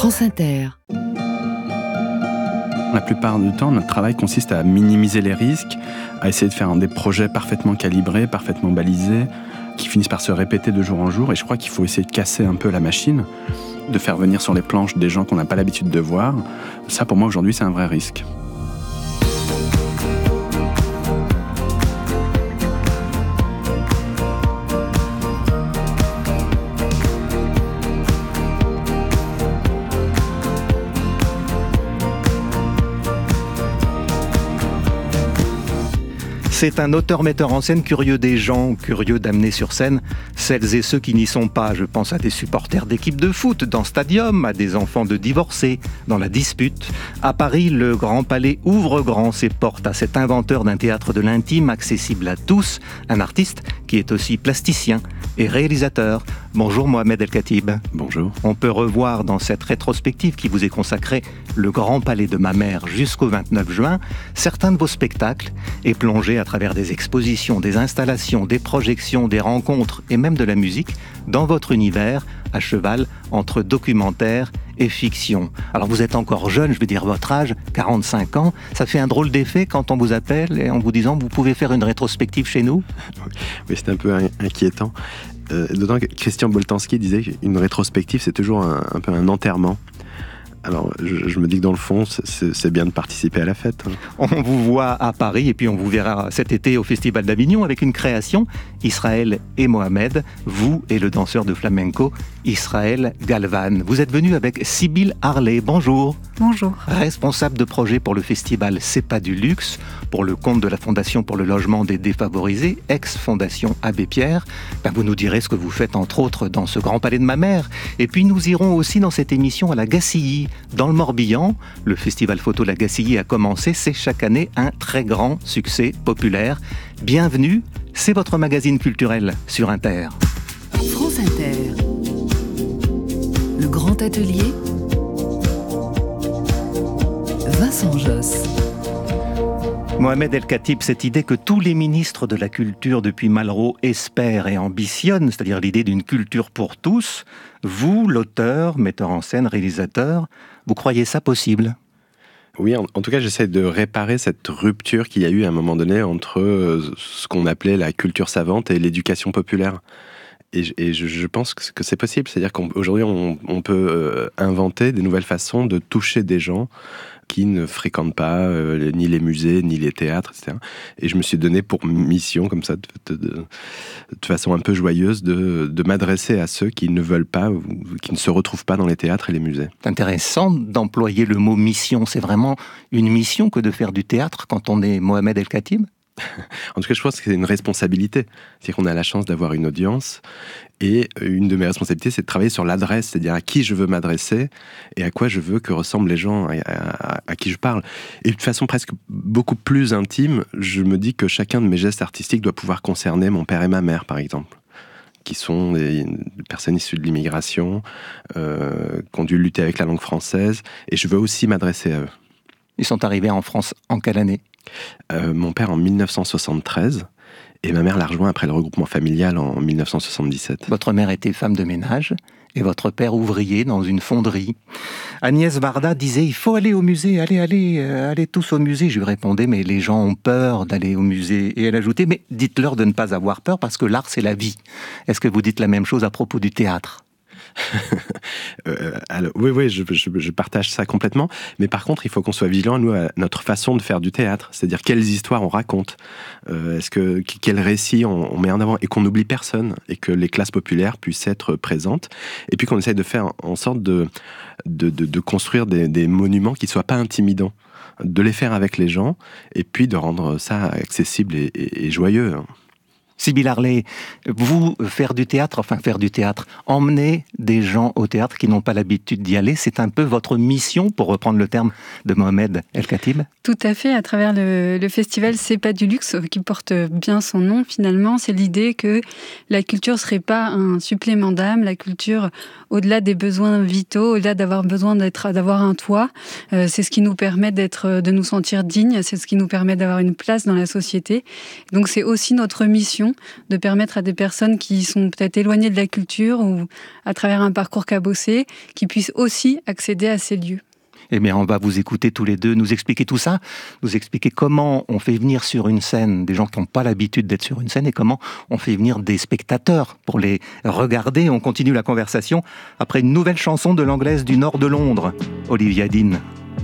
France Inter. La plupart du temps, notre travail consiste à minimiser les risques, à essayer de faire des projets parfaitement calibrés, parfaitement balisés, qui finissent par se répéter de jour en jour. Et je crois qu'il faut essayer de casser un peu la machine, de faire venir sur les planches des gens qu'on n'a pas l'habitude de voir. Ça, pour moi, aujourd'hui, c'est un vrai risque. C'est un auteur-metteur en scène curieux des gens, curieux d'amener sur scène celles et ceux qui n'y sont pas. Je pense à des supporters d'équipes de foot dans Stadium, à des enfants de divorcés dans La Dispute. À Paris, le Grand Palais ouvre grand ses portes à cet inventeur d'un théâtre de l'intime accessible à tous, un artiste qui est aussi plasticien et réalisateur. Bonjour Mohamed El-Khatib. Bonjour. On peut revoir dans cette rétrospective qui vous est consacrée le Grand Palais de ma mère jusqu'au 29 juin, certains de vos spectacles et plonger à travers des expositions, des installations, des projections, des rencontres et même de la musique dans votre univers à cheval entre documentaire et fiction. Alors vous êtes encore jeune, je veux dire votre âge, 45 ans. Ça fait un drôle d'effet quand on vous appelle et en vous disant vous pouvez faire une rétrospective chez nous? Oui, c'est un peu inquiétant. D'autant que Christian Boltanski disait qu'une rétrospective, c'est toujours un peu un enterrement. Alors, je me dis que dans le fond, c'est bien de participer à la fête. On vous voit à Paris et puis on vous verra cet été au Festival d'Avignon avec une création, Israël et Mohamed, vous et le danseur de flamenco, Israël Galvan. Vous êtes venu avec Sybille Harley. Bonjour. Bonjour. Responsable de projet pour le festival C'est pas du luxe, pour le compte de la Fondation pour le logement des défavorisés, ex-Fondation Abbé Pierre. Vous nous direz ce que vous faites entre autres dans ce Grand Palais de ma mère. Et puis nous irons aussi dans cette émission à la Gacilly, dans le Morbihan. Le festival photo La Gacilly a commencé, c'est chaque année un très grand succès populaire. Bienvenue, c'est votre magazine culturel sur Inter. France Inter. Le Grand Atelier. Vincent Josse. Mohamed El-Khatib, cette idée que tous les ministres de la culture depuis Malraux espèrent et ambitionnent, c'est-à-dire l'idée d'une culture pour tous, vous, l'auteur, metteur en scène, réalisateur, vous croyez ça possible ? Oui, en tout cas, j'essaie de réparer cette rupture qu'il y a eu à un moment donné entre ce qu'on appelait la culture savante et l'éducation populaire. Et je pense que c'est possible. C'est-à-dire qu'aujourd'hui, on peut inventer des nouvelles façons de toucher des gens qui ne fréquentent pas ni les musées, ni les théâtres, etc. Et je me suis donné pour mission, comme ça, de façon un peu joyeuse, de m'adresser à ceux qui ne veulent pas ou qui ne se retrouvent pas dans les théâtres et les musées. C'est intéressant d'employer le mot mission. C'est vraiment une mission que de faire du théâtre quand on est Mohamed El-Khatib ? En tout cas, je pense que c'est une responsabilité. C'est-à-dire qu'on a la chance d'avoir une audience. Et une de mes responsabilités, c'est de travailler sur l'adresse, c'est-à-dire à qui je veux m'adresser et à quoi je veux que ressemblent les gens à qui je parle. Et de façon presque beaucoup plus intime, je me dis que chacun de mes gestes artistiques doit pouvoir concerner mon père et ma mère, par exemple, qui sont des personnes issues de l'immigration, qui ont dû lutter avec la langue française. Et je veux aussi m'adresser à eux. Ils sont arrivés en France en quelle année ? Mon père en 1973 et ma mère l'a rejoint après le regroupement familial en 1977. Votre mère était femme de ménage et votre père ouvrier dans une fonderie. Agnès Varda disait « Il faut aller au musée, allez tous au musée ». Je lui répondais « Mais les gens ont peur d'aller au musée ». Et elle ajoutait « Mais dites-leur de ne pas avoir peur parce que l'art c'est la vie ». Est-ce que vous dites la même chose à propos du théâtre ? Alors, oui, je partage ça complètement. Mais par contre, il faut qu'on soit vigilant, nous, à notre façon de faire du théâtre. C'est-à-dire, quelles histoires on raconte, quel récit on met en avant, et qu'on n'oublie personne, et que les classes populaires puissent être présentes. Et puis qu'on essaye de faire en sorte de construire des monuments qui ne soient pas intimidants, de les faire avec les gens, et puis de rendre ça accessible et joyeux. Sybille Harley, vous, faire du théâtre, emmener des gens au théâtre qui n'ont pas l'habitude d'y aller, c'est un peu votre mission, pour reprendre le terme de Mohamed El-Khatib ? Tout à fait, à travers le festival C'est pas du luxe, qui porte bien son nom finalement, c'est l'idée que la culture serait pas un supplément d'âme, la culture, au-delà des besoins vitaux, au-delà d'avoir besoin d'avoir un toit, c'est ce qui nous permet de nous sentir dignes, c'est ce qui nous permet d'avoir une place dans la société. Donc c'est aussi notre mission d'inclusion, de permettre à des personnes qui sont peut-être éloignées de la culture ou à travers un parcours cabossé, qui puissent aussi accéder à ces lieux. Eh bien, on va vous écouter tous les deux, nous expliquer tout ça, nous expliquer comment on fait venir sur une scène des gens qui n'ont pas l'habitude d'être sur une scène et comment on fait venir des spectateurs pour les regarder. On continue la conversation après une nouvelle chanson de l'anglaise du nord de Londres, Olivia Dean.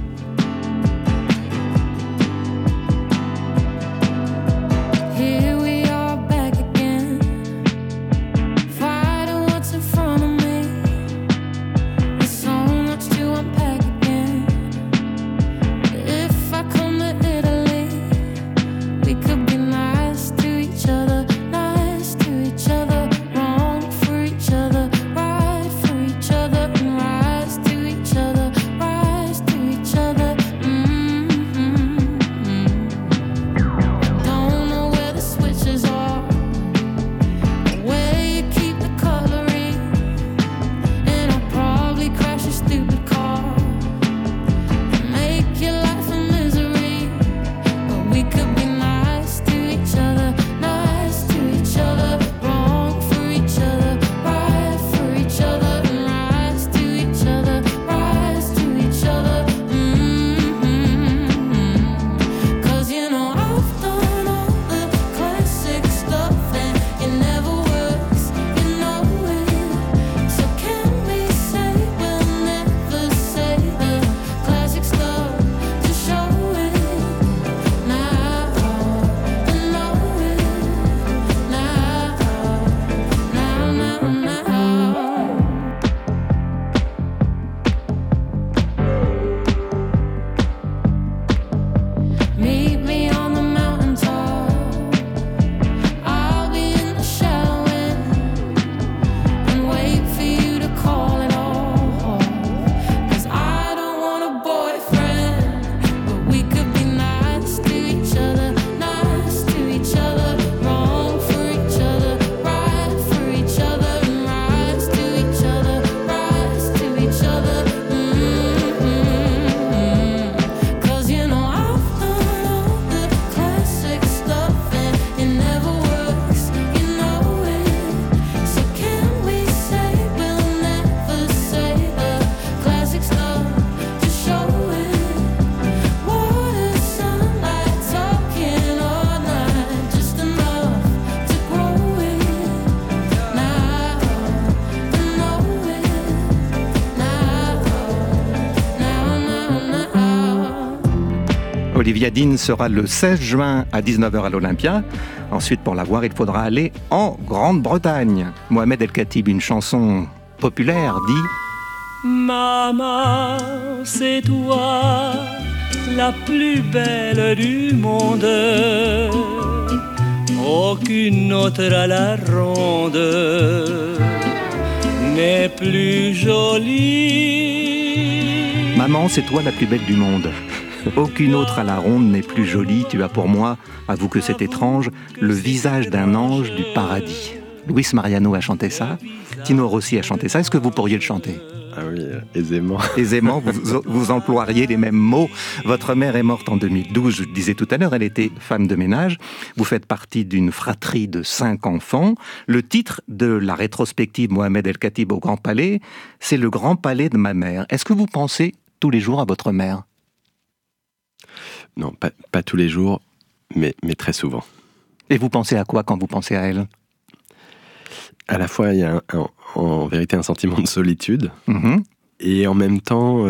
Olivia Dean sera le 16 juin à 19h à l'Olympia. Ensuite, pour la voir, il faudra aller en Grande-Bretagne. Mohamed El Khatib, une chanson populaire, dit « Maman, c'est toi, la plus belle du monde. Aucune autre à la ronde n'est plus jolie. » Maman, c'est toi la plus belle du monde. Aucune autre à la ronde n'est plus jolie. Tu as pour moi, avoue que c'est étrange, le visage d'un ange du paradis. Luis Mariano a chanté ça. Tino Rossi a chanté ça. Est-ce que vous pourriez le chanter ? Ah oui, aisément. Aisément, vous emploieriez les mêmes mots. Votre mère est morte en 2012, je le disais tout à l'heure, elle était femme de ménage. Vous faites partie d'une fratrie de 5 enfants. Le titre de la rétrospective Mohamed El Khatib au Grand Palais, c'est Le Grand Palais de ma mère. Est-ce que vous pensez tous les jours à votre mère ? Non, pas tous les jours, mais très souvent. Et vous pensez à quoi quand vous pensez à elle ? À la fois, il y a en vérité un sentiment de solitude, et en même temps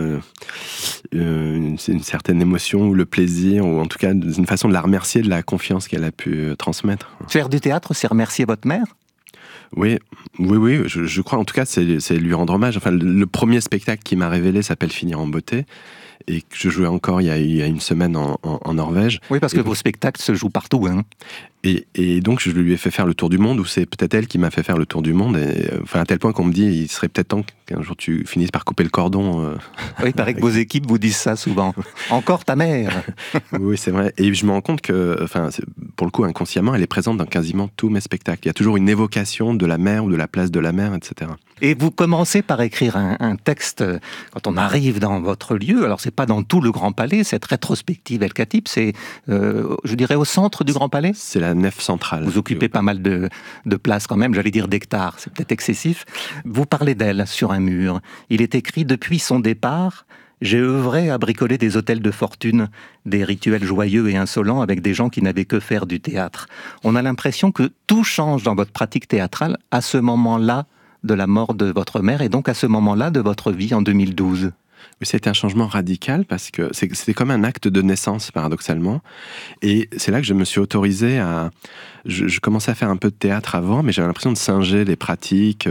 une certaine émotion ou le plaisir, ou en tout cas une façon de la remercier de la confiance qu'elle a pu transmettre. Faire du théâtre, c'est remercier votre mère ? Oui, je crois en tout cas c'est lui rendre hommage. Enfin, le premier spectacle qui m'a révélé s'appelle Finir en beauté, et que je jouais encore il y a une semaine en Norvège. Oui, parce que vos spectacles se jouent partout, hein. Et donc je lui ai fait faire le tour du monde, ou c'est peut-être elle qui m'a fait faire le tour du monde, enfin à tel point qu'on me dit il serait peut-être temps qu'un jour tu finisses par couper le cordon. Oui, il paraît que vos équipes vous disent ça souvent. Encore ta mère. Oui, c'est vrai. Et je me rends compte que, enfin, pour le coup, inconsciemment, elle est présente dans quasiment tous mes spectacles. Il y a toujours une évocation de la mère ou de la place de la mère, etc. Et vous commencez par écrire un texte quand on arrive dans votre lieu. Alors, c'est pas dans tout le Grand Palais, cette rétrospective El Khatib, c'est, je dirais, au centre du Grand Palais. C'est la nef centrale. Vous occupez pas mal de place quand même, j'allais dire d'hectares, c'est peut-être excessif. Vous parlez d'elle sur un mur. Il est écrit « Depuis son départ, j'ai œuvré à bricoler des hôtels de fortune, des rituels joyeux et insolents avec des gens qui n'avaient que faire du théâtre. » On a l'impression que tout change dans votre pratique théâtrale à ce moment-là de la mort de votre mère et donc à ce moment-là de votre vie en 2012. Oui, c'était un changement radical parce que c'était comme un acte de naissance, paradoxalement. Et c'est là que je me suis autorisé à... Je commençais à faire un peu de théâtre avant, mais j'avais l'impression de singer les pratiques.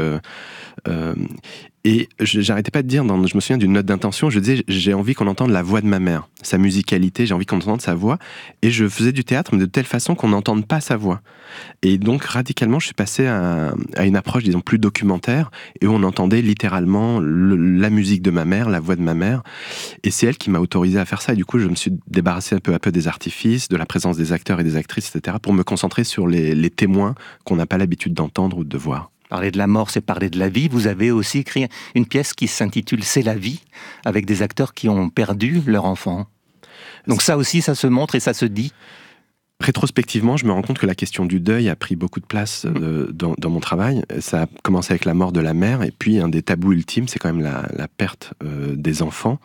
Et j'arrêtais pas de dire, je me souviens d'une note d'intention, je disais, j'ai envie qu'on entende la voix de ma mère, sa musicalité, j'ai envie qu'on entende sa voix. Et je faisais du théâtre, mais de telle façon qu'on n'entende pas sa voix. Et donc, radicalement, je suis passé à une approche, disons, plus documentaire, et où on entendait littéralement la musique de ma mère, la voix de ma mère. Et c'est elle qui m'a autorisé à faire ça. Et du coup, je me suis débarrassé un peu à peu des artifices, de la présence des acteurs et des actrices, etc., pour me concentrer sur les témoins qu'on n'a pas l'habitude d'entendre ou de voir. Parler de la mort, c'est parler de la vie. Vous avez aussi écrit une pièce qui s'intitule « C'est la vie », avec des acteurs qui ont perdu leur enfant. Donc ça aussi, ça se montre et ça se dit. Rétrospectivement, je me rends compte que la question du deuil a pris beaucoup de place dans mon travail. Ça a commencé avec la mort de la mère, et puis un des tabous ultimes, c'est quand même la perte des enfants.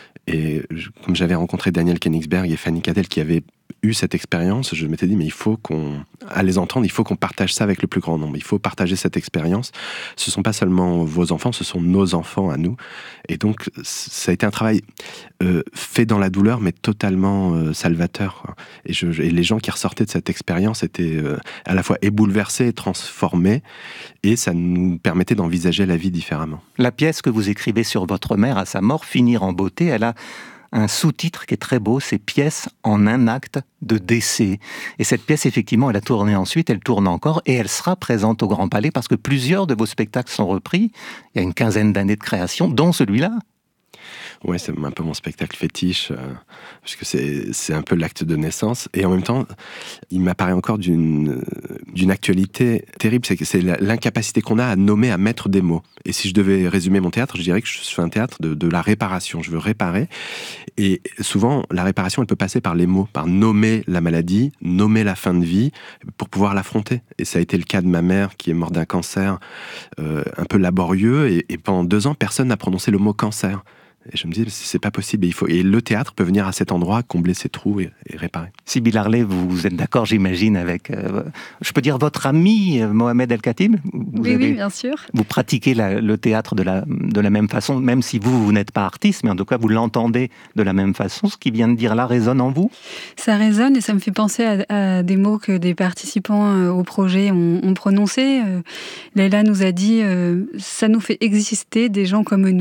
Et comme j'avais rencontré Daniel Koenigsberg et Fanny Cadel qui avaient eu cette expérience, je m'étais dit, mais il faut à les entendre, il faut qu'on partage ça avec le plus grand nombre. Il faut partager cette expérience. Ce ne sont pas seulement vos enfants, ce sont nos enfants à nous. Et donc, ça a été un travail fait dans la douleur, mais totalement salvateur, quoi. Et les gens qui ressortaient de cette expérience étaient à la fois bouleversés et transformés, et ça nous permettait d'envisager la vie différemment. La pièce que vous écrivez sur votre mère à sa mort, Finir en beauté, elle a un sous-titre qui est très beau, c'est « Pièce en un acte de décès ». Et cette pièce, effectivement, elle a tourné ensuite, elle tourne encore, et elle sera présente au Grand Palais, parce que plusieurs de vos spectacles sont repris. Il y a une quinzaine d'années de création, dont celui-là. Ouais, c'est un peu mon spectacle fétiche, parce que c'est un peu l'acte de naissance. Et en même temps, il m'apparaît encore d'une actualité terrible. C'est l'incapacité qu'on a à nommer, à mettre des mots. Et si je devais résumer mon théâtre, je dirais que je fais un théâtre de la réparation. Je veux réparer. Et souvent, la réparation, elle peut passer par les mots, par nommer la maladie, nommer la fin de vie, pour pouvoir l'affronter. Et ça a été le cas de ma mère, qui est morte d'un cancer un peu laborieux. Et pendant 2 ans, personne n'a prononcé le mot cancer. Et je me dis, c'est pas possible. Et le théâtre peut venir à cet endroit, combler ses trous et réparer. Sybille Harlet, vous êtes d'accord, j'imagine, avec, je peux dire, votre ami Mohamed El Khatib. Oui, bien sûr. Vous pratiquez le théâtre de la même façon, même si vous n'êtes pas artiste, mais en tout cas, vous l'entendez de la même façon. Ce qu'il vient de dire là résonne en vous? Ça résonne et ça me fait penser à des mots que des participants au projet ont prononcés. Leïla nous a dit « ça nous fait exister des gens comme nous ».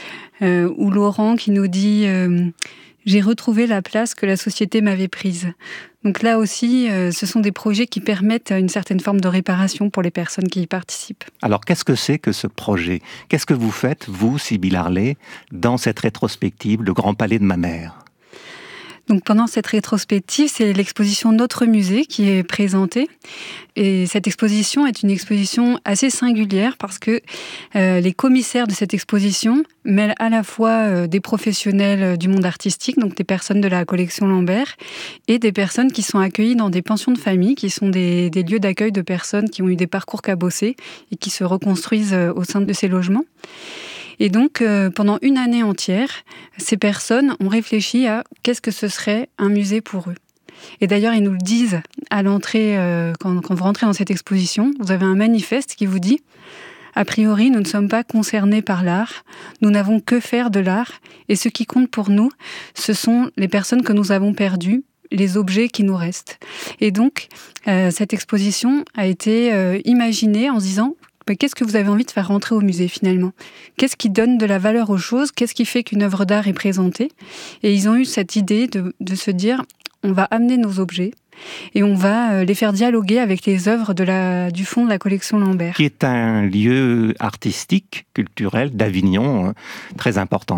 Ou Laurent qui nous dit j'ai retrouvé la place que la société m'avait prise. Donc là aussi, ce sont des projets qui permettent une certaine forme de réparation pour les personnes qui y participent. Alors, qu'est-ce que c'est que ce projet? Qu'est-ce que vous faites, vous, Sybille Harlet, dans cette rétrospective, le Grand Palais de ma mère? Donc pendant cette rétrospective, c'est l'exposition Notre Musée qui est présentée. Et cette exposition est une exposition assez singulière parce que les commissaires de cette exposition mêlent à la fois des professionnels du monde artistique, donc des personnes de la collection Lambert, et des personnes qui sont accueillies dans des pensions de famille, qui sont des lieux d'accueil de personnes qui ont eu des parcours cabossés et qui se reconstruisent au sein de ces logements. Et donc, pendant une année entière, ces personnes ont réfléchi à qu'est-ce que ce serait un musée pour eux. Et d'ailleurs, ils nous le disent à l'entrée, quand vous rentrez dans cette exposition, vous avez un manifeste qui vous dit « A priori, nous ne sommes pas concernés par l'art, nous n'avons que faire de l'art, et ce qui compte pour nous, ce sont les personnes que nous avons perdues, les objets qui nous restent. » Et donc, cette exposition a été imaginée en se disant « Qu'est-ce que vous avez envie de faire rentrer au musée finalement ? Qu'est-ce qui donne de la valeur aux choses ? Qu'est-ce qui fait qu'une œuvre d'art est présentée ?» Et ils ont eu cette idée de se dire « On va amener nos objets et on va les faire dialoguer avec les œuvres du fonds de la collection Lambert. » Qui est un lieu artistique, culturel d'Avignon très important.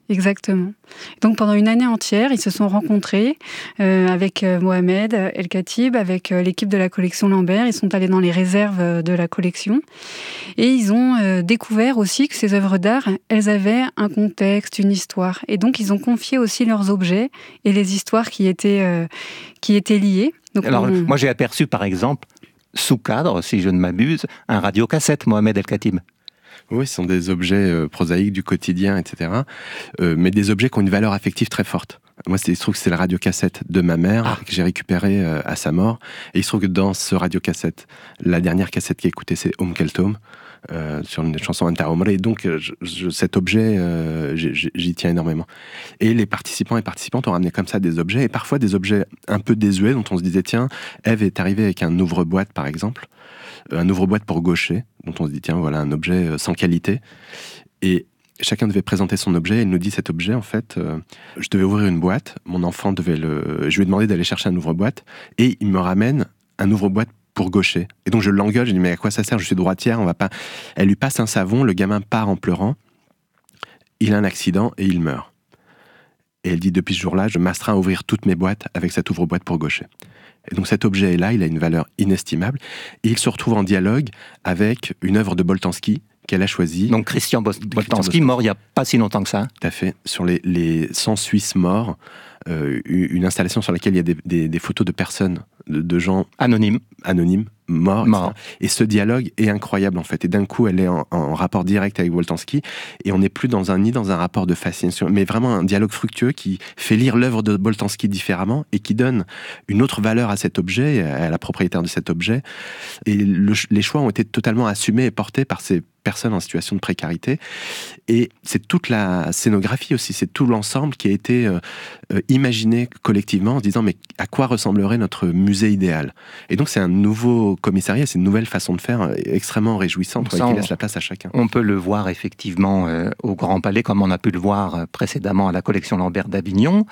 Exactement. Donc pendant une année entière, ils se sont rencontrés avec Mohamed El Khatib, avec l'équipe de la collection Lambert. Ils sont allés dans les réserves de la collection et ils ont découvert aussi que ces œuvres d'art, elles avaient un contexte, une histoire. Et donc ils ont confié aussi leurs objets et les histoires qui étaient liées. Donc, alors moi j'ai aperçu par exemple, sous cadre, si je ne m'abuse, un radiocassette Mohamed El Khatib. Oui, ce sont des objets prosaïques du quotidien, etc. Mais des objets qui ont une valeur affective très forte. Moi, il se trouve que c'est la radiocassette de ma mère que j'ai récupérée à sa mort. Et il se trouve que dans ce radiocassette, la dernière cassette qui est écoutée, c'est Keltom, sur une chanson Anta Omre. Et donc, cet objet, j'y tiens énormément. Et les participants et participantes ont ramené comme ça des objets, et parfois des objets un peu désuets, dont on se disait, tiens, Ève est arrivée avec un ouvre-boîte, par exemple. Un ouvre-boîte pour gaucher, dont on se dit, tiens, voilà un objet sans qualité. Et chacun devait présenter son objet. Elle nous dit, cet objet, en fait, je devais ouvrir une boîte, mon enfant devait je lui ai demandé d'aller chercher un ouvre-boîte, et il me ramène un ouvre-boîte pour gaucher. Et donc je l'engueule, je lui dis, mais à quoi ça sert? Je suis droitière, on va pas... Elle lui passe un savon, le gamin part en pleurant, il a un accident et il meurt. Et elle dit, depuis ce jour-là, je m'astreins à ouvrir toutes mes boîtes avec cet ouvre-boîte pour gaucher. Et donc cet objet est là, il a une valeur inestimable, et il se retrouve en dialogue avec une œuvre de Boltanski qu'elle a choisie. Donc Christian Boltanski, mort il n'y a pas si longtemps que ça. Tout à fait, sur les 100 Suisses morts, une installation sur laquelle il y a des photos de personnes, de gens anonymes, morts. Et ce dialogue est incroyable en fait. Et d'un coup, elle est en rapport direct avec Boltanski, et on n'est plus ni dans un rapport de fascination, mais vraiment un dialogue fructueux qui fait lire l'œuvre de Boltanski différemment et qui donne une autre valeur à cet objet, à la propriétaire de cet objet. Et les choix ont été totalement assumés et portés par ces personnes en situation de précarité. Et c'est toute la scénographie aussi, c'est tout l'ensemble qui a été imaginé collectivement en se disant, mais à quoi ressemblerait notre musée idéal? Et donc c'est un nouveau commissariat, c'est une nouvelle façon de faire extrêmement réjouissante, qui laisse la place à chacun. On peut le voir effectivement au Grand Palais, comme on a pu le voir précédemment à la collection Lambert d'Avignon.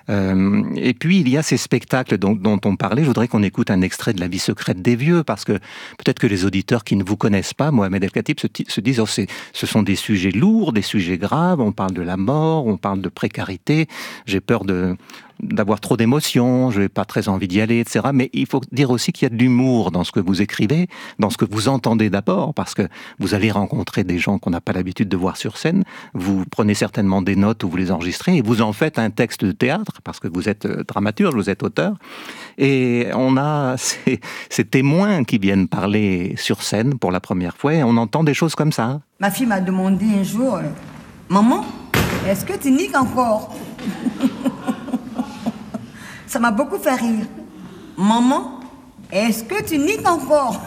Et puis il y a ces spectacles dont on parlait. Je voudrais qu'on écoute un extrait de La vie secrète des vieux, parce que peut-être que les auditeurs qui ne vous connaissent pas, Mohamed El Khatib, se disent, ce sont des sujets lourds, des sujets graves, on parle de la mort, on parle de précarité, j'ai peur d'avoir trop d'émotions, je n'ai pas très envie d'y aller, etc. Mais il faut dire aussi qu'il y a de l'humour dans ce que vous écrivez, dans ce que vous entendez d'abord, parce que vous allez rencontrer des gens qu'on n'a pas l'habitude de voir sur scène, vous prenez certainement des notes ou vous les enregistrez, et vous en faites un texte de théâtre, parce que vous êtes dramaturge, vous êtes auteur, et on a ces témoins qui viennent parler sur scène pour la première fois, et on entend des choses comme ça. Ma fille m'a demandé un jour, maman, est-ce que tu niques encore? Ça m'a beaucoup fait rire. Maman, est-ce que tu niques encore?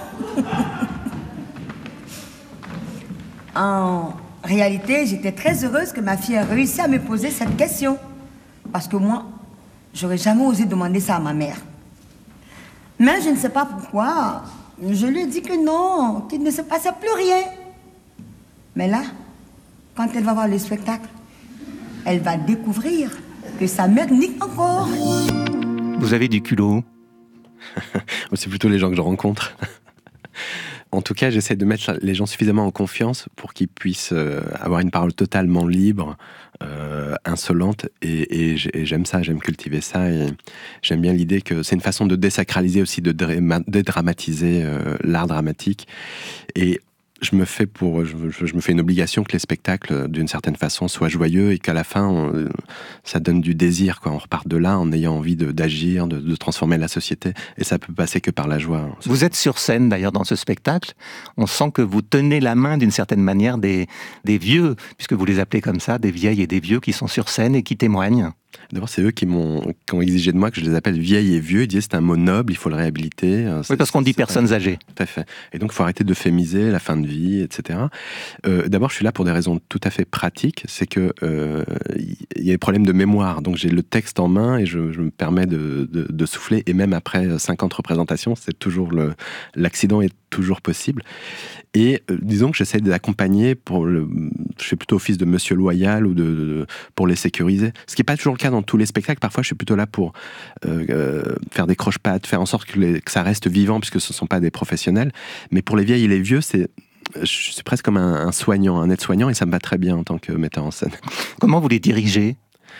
En réalité, j'étais très heureuse que ma fille ait réussi à me poser cette question. Parce que moi, j'aurais jamais osé demander ça à ma mère. Mais je ne sais pas pourquoi, je lui ai dit que non, qu'il ne se passait plus rien. Mais là, quand elle va voir le spectacle, elle va découvrir que sa mère nique encore. Vous avez du culot? C'est plutôt les gens que je rencontre. En tout cas, j'essaie de mettre les gens suffisamment en confiance pour qu'ils puissent avoir une parole totalement libre, insolente, et j'aime ça, j'aime cultiver ça, et j'aime bien l'idée que c'est une façon de désacraliser aussi, de dédramatiser l'art dramatique. Et je me fais une obligation que les spectacles, d'une certaine façon, soient joyeux, et qu'à la fin, ça donne du désir, quoi. On repart de là en ayant envie d'agir, de transformer la société, et ça peut passer que par la joie. Vous êtes sur scène, d'ailleurs, dans ce spectacle. On sent que vous tenez la main, d'une certaine manière, des vieux, puisque vous les appelez comme ça, des vieilles et des vieux qui sont sur scène et qui témoignent. D'abord, c'est eux qui ont exigé de moi que je les appelle vieilles et vieux. Ils disaient c'est un mot noble, il faut le réhabiliter. Oui, parce qu'on dit personnes âgées. Tout à fait. Et donc, il faut arrêter d'euphémiser la fin de vie, etc. D'abord, je suis là pour des raisons tout à fait pratiques. C'est que il y a des problèmes de mémoire. Donc, j'ai le texte en main et je me permets de souffler. Et même après 50 représentations, c'est toujours l'accident est toujours possible. Et disons que j'essaie d'accompagner je fais plutôt office de monsieur loyal ou pour les sécuriser. Ce qui n'est pas toujours le cas dans tous les spectacles. Parfois, je suis plutôt là pour faire des croche-pattes, faire en sorte que ça reste vivant, puisque ce ne sont pas des professionnels. Mais pour les vieilles et les vieux, je suis presque comme un soignant, un aide-soignant, et ça me va très bien en tant que metteur en scène. Comment vous les dirigez ?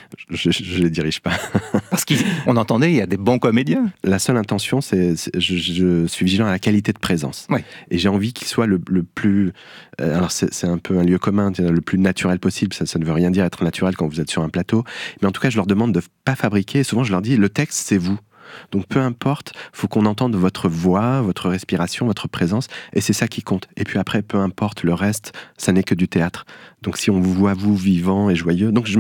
Je les dirige pas. Parce qu'on entendait, il y a des bons comédiens. La seule intention, je suis vigilant à la qualité de présence. Oui. Et j'ai envie qu'il soit le plus... alors c'est un peu un lieu commun, le plus naturel possible. Ça ne veut rien dire être naturel quand vous êtes sur un plateau. Mais en tout cas, je leur demande de ne pas fabriquer. Et souvent, je leur dis, le texte, c'est vous. Donc peu importe, faut qu'on entende votre voix, votre respiration, votre présence, et c'est ça qui compte. Et puis après, peu importe le reste, ça n'est que du théâtre. Donc si on vous voit, vous, vivant et joyeux, donc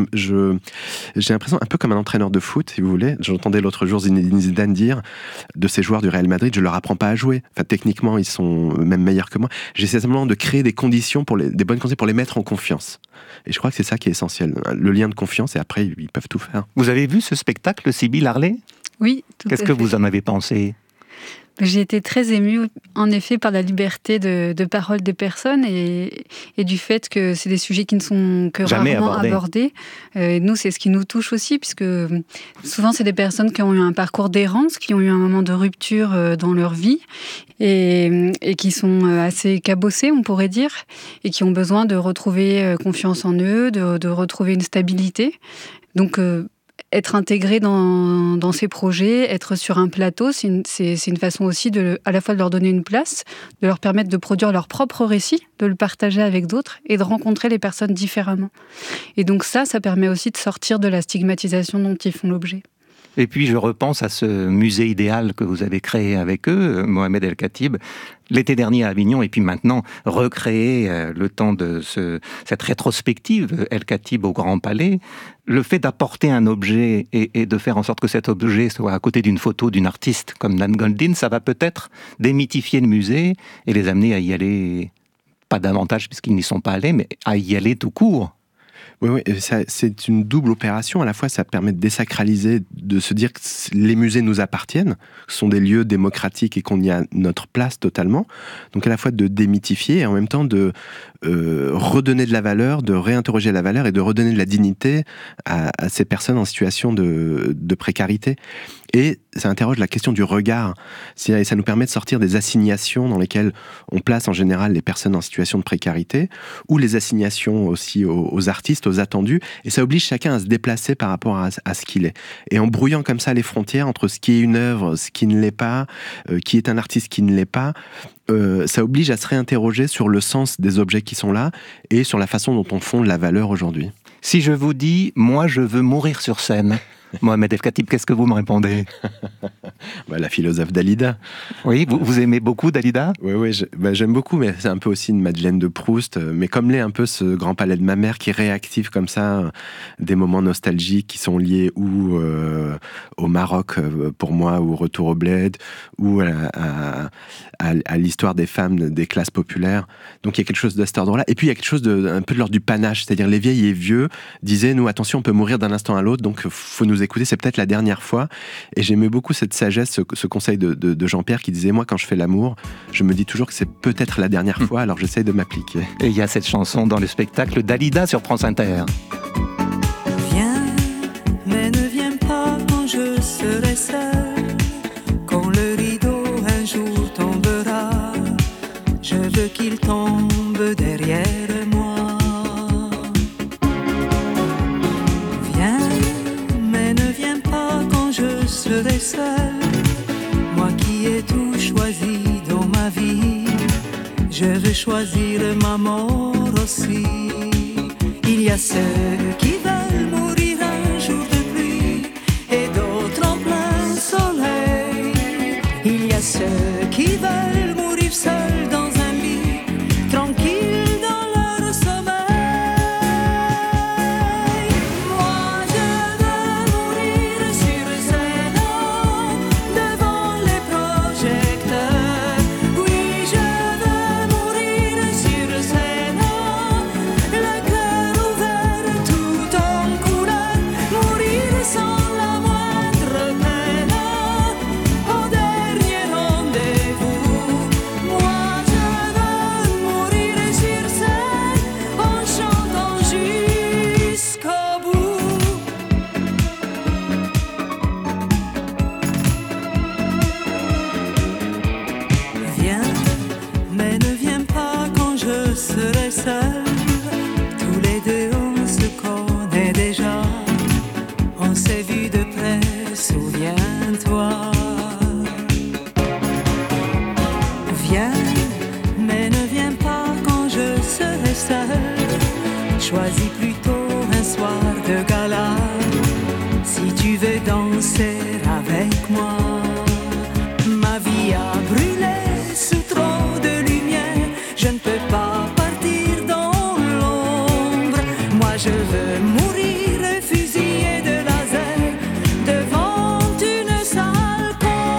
j'ai l'impression, un peu comme un entraîneur de foot, si vous voulez. J'entendais l'autre jour Zinedine Zidane dire de ces joueurs du Real Madrid, je leur apprends pas à jouer. Enfin, techniquement, ils sont même meilleurs que moi. J'essaie simplement de créer des conditions, des bonnes conditions pour les mettre en confiance. Et je crois que c'est ça qui est essentiel, le lien de confiance, et après, ils peuvent tout faire. Vous avez vu ce spectacle, Sybille Harley ? Oui, tout à fait. Qu'est-ce que vous en avez pensé ? J'ai été très émue, en effet, par la liberté de parole des personnes et du fait que c'est des sujets qui ne sont que jamais rarement abordés. Et nous, c'est ce qui nous touche aussi, puisque souvent, c'est des personnes qui ont eu un parcours d'errance, qui ont eu un moment de rupture dans leur vie et qui sont assez cabossés, on pourrait dire, et qui ont besoin de retrouver confiance en eux, de retrouver une stabilité. Donc, être intégré dans ces projets, être sur un plateau, c'est une façon aussi à la fois de leur donner une place, de leur permettre de produire leur propre récit, de le partager avec d'autres et de rencontrer les personnes différemment. Et donc ça permet aussi de sortir de la stigmatisation dont ils font l'objet. Et puis je repense à ce musée idéal que vous avez créé avec eux, Mohamed El Khatib, l'été dernier à Avignon, et puis maintenant recréé le temps de cette rétrospective El Khatib au Grand Palais. Le fait d'apporter un objet et de faire en sorte que cet objet soit à côté d'une photo d'une artiste comme Nan Goldin, ça va peut-être démythifier le musée et les amener à y aller, pas davantage puisqu'ils n'y sont pas allés, mais à y aller tout court. Oui, c'est une double opération. À la fois, ça permet de désacraliser, de se dire que les musées nous appartiennent, sont des lieux démocratiques et qu'on y a notre place totalement. Donc à la fois de démythifier et en même temps de redonner de la valeur, de réinterroger la valeur et de redonner de la dignité à ces personnes en situation de précarité. Et ça interroge la question du regard. Et ça nous permet de sortir des assignations dans lesquelles on place en général les personnes en situation de précarité, ou les assignations aussi aux artistes, aux attendus. Et ça oblige chacun à se déplacer par rapport à ce qu'il est. Et en brouillant comme ça les frontières entre ce qui est une œuvre, ce qui ne l'est pas, qui est un artiste, qui ne l'est pas, ça oblige à se réinterroger sur le sens des objets qui sont là et sur la façon dont on fonde la valeur aujourd'hui. Si je vous dis, moi je veux mourir sur scène, Mohamed El Khatib, qu'est-ce que vous me répondez ? La philosophe Dalida. Oui, vous aimez beaucoup Dalida ? Oui, j'aime beaucoup, mais c'est un peu aussi une Madeleine de Proust. Mais comme l'est un peu ce Grand Palais de ma mère qui réactive comme ça des moments nostalgiques qui sont liés ou au Maroc pour moi, ou au Retour au Bled, ou à l'histoire des femmes des classes populaires. Donc il y a quelque chose de cet ordre-là. Et puis il y a quelque chose un peu de l'ordre du panache, c'est-à-dire les vieilles et vieux disaient, nous, attention, on peut mourir d'un instant à l'autre, donc faut nous écouter, c'est peut-être la dernière fois. Et j'aimais beaucoup cette sagesse, ce conseil de Jean-Pierre qui disait, moi quand je fais l'amour, je me dis toujours que c'est peut-être la dernière fois, alors j'essaye de m'appliquer. Et il y a cette chanson dans le spectacle Dalida sur France Inter. Viens, mais ne viens pas quand je serai seule, quand le rideau un jour tombera, je veux qu'il tombe derrière moi. Je serai seule, moi qui ai tout choisi dans ma vie. Je veux choisir ma mort aussi. Il y a ceux qui veulent mourir un jour de pluie et d'autres en plein soleil. Il y a ceux qui veulent mourir seuls dans un lit, tranquilles dans leur sommeil. Moi de gala. Si tu veux danser avec moi, ma vie a brûlé sous trop de lumière. Je ne peux pas partir dans l'ombre. Moi je veux mourir fusillé de laser devant une salle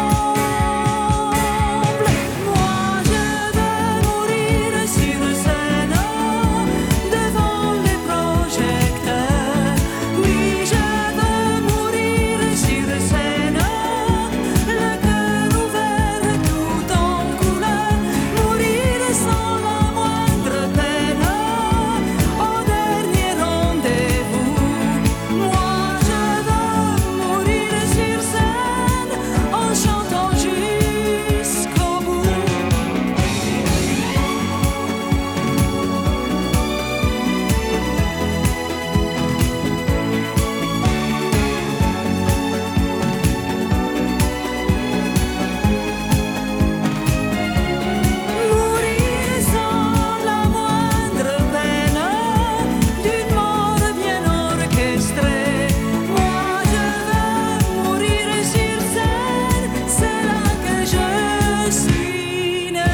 comble. Moi je veux mourir sur scène devant les projecteurs. Oui, je veux mourir sur scène, le cœur ouvert tout en couleur. Mourir sans la moindre peine au dernier rendez-vous. Moi je veux mourir sur scène en chantant jusqu'au bout. Mourir sans la moindre peine d'une mort bien orchestrée. Moi je veux mourir sur scène, c'est là que je suis né.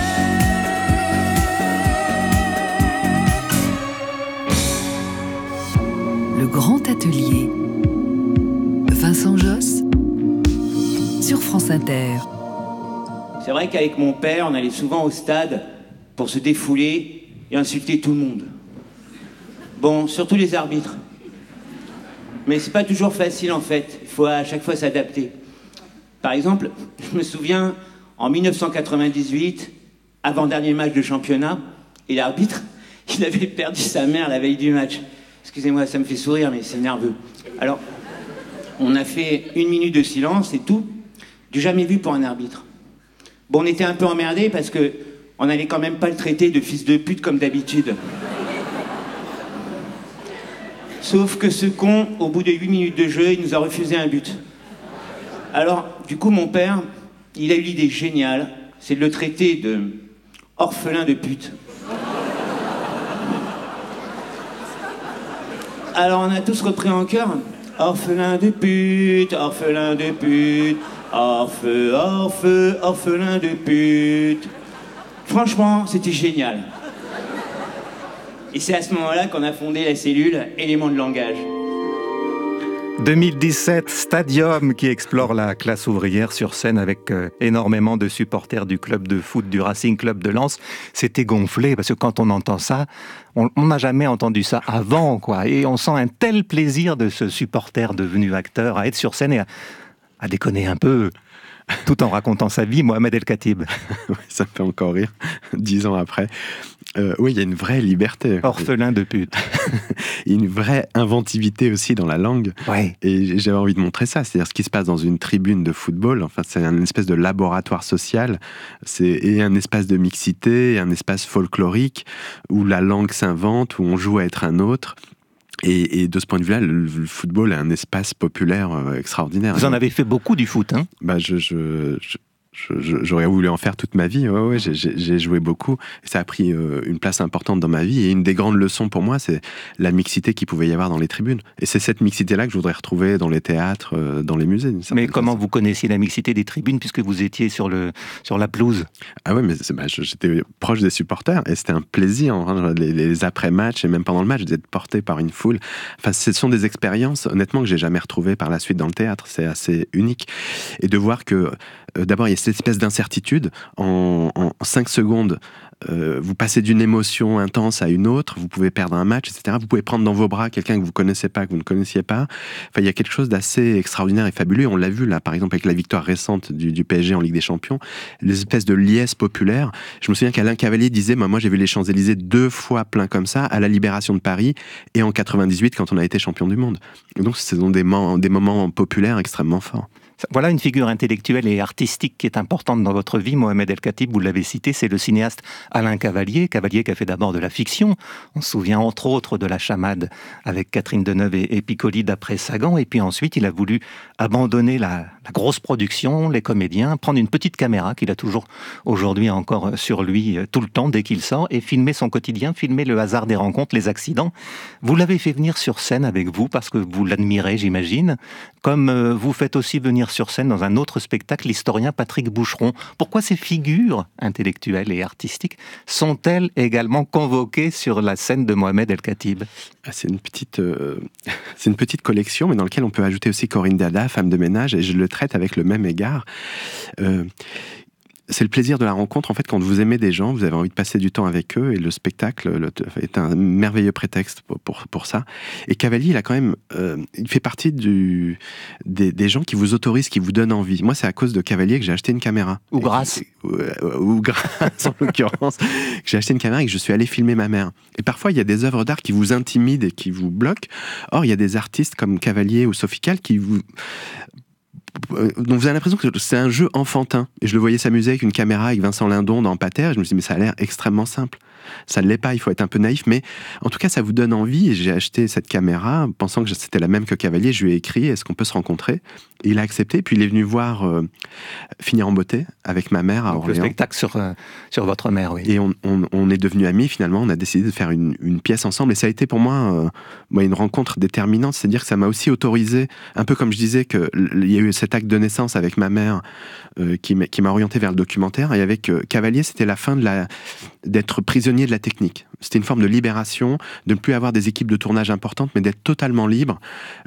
Le grand atelier. Vincent Josse sur France Inter. C'est vrai qu'avec mon père, on allait souvent au stade pour se défouler et insulter tout le monde. Bon, surtout les arbitres. Mais c'est pas toujours facile en fait, il faut à chaque fois s'adapter. Par exemple, je me souviens, en 1998, avant-dernier match de championnat, et l'arbitre, il avait perdu sa mère la veille du match. Excusez-moi, ça me fait sourire, mais c'est nerveux. Alors, on a fait 1 minute de silence et tout, du jamais vu pour un arbitre. Bon, on était un peu emmerdés parce que on allait quand même pas le traiter de fils de pute comme d'habitude. Sauf que ce con, au bout de 8 minutes de jeu, il nous a refusé un but. Alors, du coup, mon père, il a eu l'idée géniale, c'est de le traiter de orphelin de pute. Alors, on a tous repris en chœur. Orphelin de pute, orphelin de pute, orphelin de pute. Franchement, c'était génial. Et c'est à ce moment-là qu'on a fondé la cellule Éléments de langage. 2017, Stadium, qui explore la classe ouvrière sur scène avec énormément de supporters du club de foot du Racing Club de Lens. C'était gonflé, parce que quand on entend ça, on n'a jamais entendu ça avant, quoi. Et on sent un tel plaisir de ce supporter devenu acteur à être sur scène et à déconner un peu, tout en racontant sa vie, Mohamed El Khatib. Ça me fait encore rire, 10 ans après. Oui, il y a une vraie liberté. Orphelin de pute. Une vraie inventivité aussi dans la langue. Ouais. Et j'avais envie de montrer ça. C'est-à-dire ce qui se passe dans une tribune de football. Enfin, c'est une espèce de laboratoire social. Et un espace de mixité, un espace folklorique où la langue s'invente, où on joue à être un autre. Et de ce point de vue-là, le football est un espace populaire extraordinaire. Vous en avez fait beaucoup du foot, hein ? Bah, j'aurais voulu en faire toute ma vie. Ouais, j'ai joué beaucoup. Et ça a pris une place importante dans ma vie. Et une des grandes leçons pour moi, c'est la mixité qu'il pouvait y avoir dans les tribunes. Et c'est cette mixité-là que je voudrais retrouver dans les théâtres, dans les musées. Mais comment vous connaissiez la mixité des tribunes puisque vous étiez sur la pelouse ? Ah ouais, mais j'étais proche des supporters et c'était un plaisir. Hein, les après-matchs et même pendant le match, d'être porté par une foule. Enfin, ce sont des expériences, honnêtement, que j'ai jamais retrouvées par la suite dans le théâtre. C'est assez unique. Et de voir que, d'abord, il y a cette espèce d'incertitude. En 5 secondes, vous passez d'une émotion intense à une autre, vous pouvez perdre un match, etc. Vous pouvez prendre dans vos bras quelqu'un que vous connaissez pas, que vous ne connaissiez pas. Enfin, il y a quelque chose d'assez extraordinaire et fabuleux. On l'a vu là, par exemple, avec la victoire récente du PSG en Ligue des Champions, les espèces de liesses populaires. Je me souviens qu'Alain Cavalier disait, moi j'ai vu les Champs-Élysées 2 fois pleins comme ça, à la Libération de Paris et en 98 quand on a été champion du monde. Donc ce sont des moments populaires extrêmement forts. Voilà une figure intellectuelle et artistique qui est importante dans votre vie, Mohamed El Khatib, vous l'avez cité, c'est le cinéaste Alain Cavalier qui a fait d'abord de la fiction. On se souvient entre autres de La Chamade avec Catherine Deneuve et Piccoli d'après Sagan, et puis ensuite il a voulu abandonner la grosse production, les comédiens, prendre une petite caméra qu'il a toujours aujourd'hui encore sur lui tout le temps dès qu'il sort, et filmer son quotidien, filmer le hasard des rencontres, les accidents. Vous l'avez fait venir sur scène avec vous parce que vous l'admirez, j'imagine, comme vous faites aussi venir sur scène dans un autre spectacle l'historien Patrick Boucheron. Pourquoi ces figures intellectuelles et artistiques sont-elles également convoquées sur la scène de Mohamed El Khatib ? C'est une petite collection, mais dans laquelle on peut ajouter aussi Corinne Dada, femme de ménage, et je le traite avec le même égard. C'est le plaisir de la rencontre. En fait, quand vous aimez des gens, vous avez envie de passer du temps avec eux, et le spectacle est un merveilleux prétexte pour ça. Et Cavalier, il a quand même, il fait partie des gens qui vous autorisent, qui vous donnent envie. Moi, c'est à cause de Cavalier que j'ai acheté une caméra. Ou grâce. Ou grâce, en l'occurrence, que j'ai acheté une caméra et que je suis allé filmer ma mère. Et parfois, il y a des œuvres d'art qui vous intimident et qui vous bloquent. Or, il y a des artistes comme Cavalier ou Sophie Calle dont vous avez l'impression que c'est un jeu enfantin. Et je le voyais s'amuser avec une caméra avec Vincent Lindon dans Pater, et je me suis dit, mais ça a l'air extrêmement simple. Ça ne l'est pas, il faut être un peu naïf, mais en tout cas, ça vous donne envie. Et j'ai acheté cette caméra, pensant que c'était la même que Cavalier. Je lui ai écrit, est-ce qu'on peut se rencontrer ? Et il a accepté, puis il est venu voir Finir en beauté avec ma mère à Donc Orléans. le spectacle sur votre mère, oui. Et on est devenus amis, finalement. On a décidé de faire une pièce ensemble. Et ça a été pour moi une rencontre déterminante. C'est-à-dire que ça m'a aussi autorisé, un peu comme je disais qu'il y a eu cet acte de naissance avec ma mère qui m'a orienté vers le documentaire. Et avec Cavalier, c'était la fin d'être prisonnier de la technique. C'était une forme de libération, de ne plus avoir des équipes de tournage importantes, mais d'être totalement libre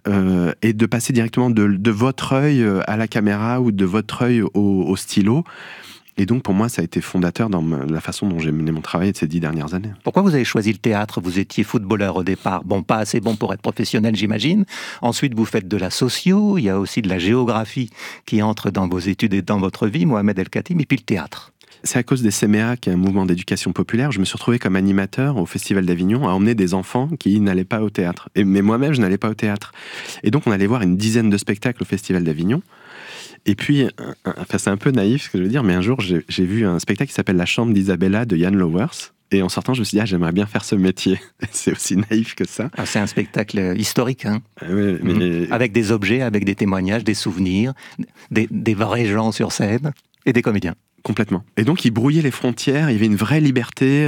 et de passer directement de votre œil à la caméra ou de votre œil au stylo. Et donc, pour moi, ça a été fondateur dans la façon dont j'ai mené mon travail de ces 10 dernières années. Pourquoi vous avez choisi le théâtre ? Vous étiez footballeur au départ. Bon, pas assez bon pour être professionnel, j'imagine. Ensuite, vous faites de la socio. Il y a aussi de la géographie qui entre dans vos études et dans votre vie, Mohamed El Khatib, et puis le théâtre. C'est à cause des CMA, qui est un mouvement d'éducation populaire. Je me suis retrouvé comme animateur au Festival d'Avignon à emmener des enfants qui n'allaient pas au théâtre. Mais moi-même, je n'allais pas au théâtre. Et donc, on allait voir une dizaine de spectacles au Festival d'Avignon. Et puis, c'est un peu naïf ce que je veux dire, mais un jour, j'ai vu un spectacle qui s'appelle La Chambre d'Isabella de Jan Lowers. Et en sortant, je me suis dit, j'aimerais bien faire ce métier. C'est aussi naïf que ça. C'est un spectacle historique, hein. Oui, mais... Avec des objets, avec des témoignages, des souvenirs, des vrais gens sur scène et des comédiens. Complètement. Et donc, il brouillait les frontières, il y avait une vraie liberté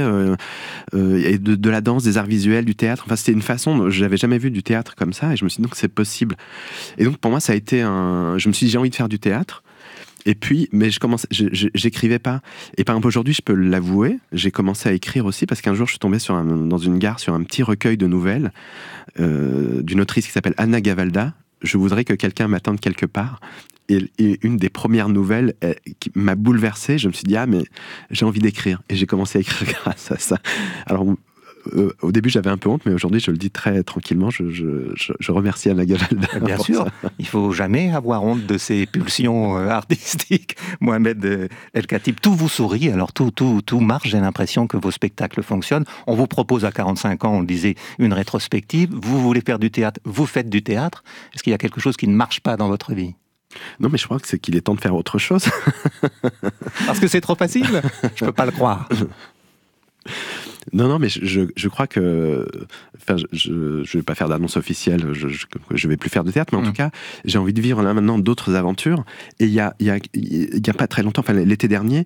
et de la danse, des arts visuels, du théâtre. Enfin, c'était une façon, je n'avais jamais vu du théâtre comme ça, et je me suis dit, donc, c'est possible. Et donc, pour moi, ça a été je me suis dit, j'ai envie de faire du théâtre. Et puis, mais j'écrivais pas. Et par exemple, aujourd'hui, je peux l'avouer, j'ai commencé à écrire aussi, parce qu'un jour, je suis tombé dans une gare sur un petit recueil de nouvelles d'une autrice qui s'appelle Anna Gavalda. Je voudrais que quelqu'un m'attende quelque part. Et une des premières nouvelles qui m'a bouleversé, je me suis dit, mais j'ai envie d'écrire. Et j'ai commencé à écrire grâce à ça. Alors, au début, j'avais un peu honte, mais aujourd'hui, je le dis très tranquillement. Je remercie Anna Gavalda. Bien sûr, il ne faut jamais avoir honte de ses pulsions artistiques. Mohamed El Khatib, tout vous sourit, alors tout marche. J'ai l'impression que vos spectacles fonctionnent. On vous propose à 45 ans, on le disait, une rétrospective. Vous voulez faire du théâtre, vous faites du théâtre. Est-ce qu'il y a quelque chose qui ne marche pas dans votre vie ? Non, mais je crois que c'est qu'il est temps de faire autre chose. Parce que c'est trop facile ? Je ne peux pas le croire. Non, mais je crois que... Enfin, je ne vais pas faire d'annonce officielle, je vais plus faire de théâtre, mais en tout cas, j'ai envie de vivre là maintenant d'autres aventures. Et il y a pas très longtemps, enfin l'été dernier,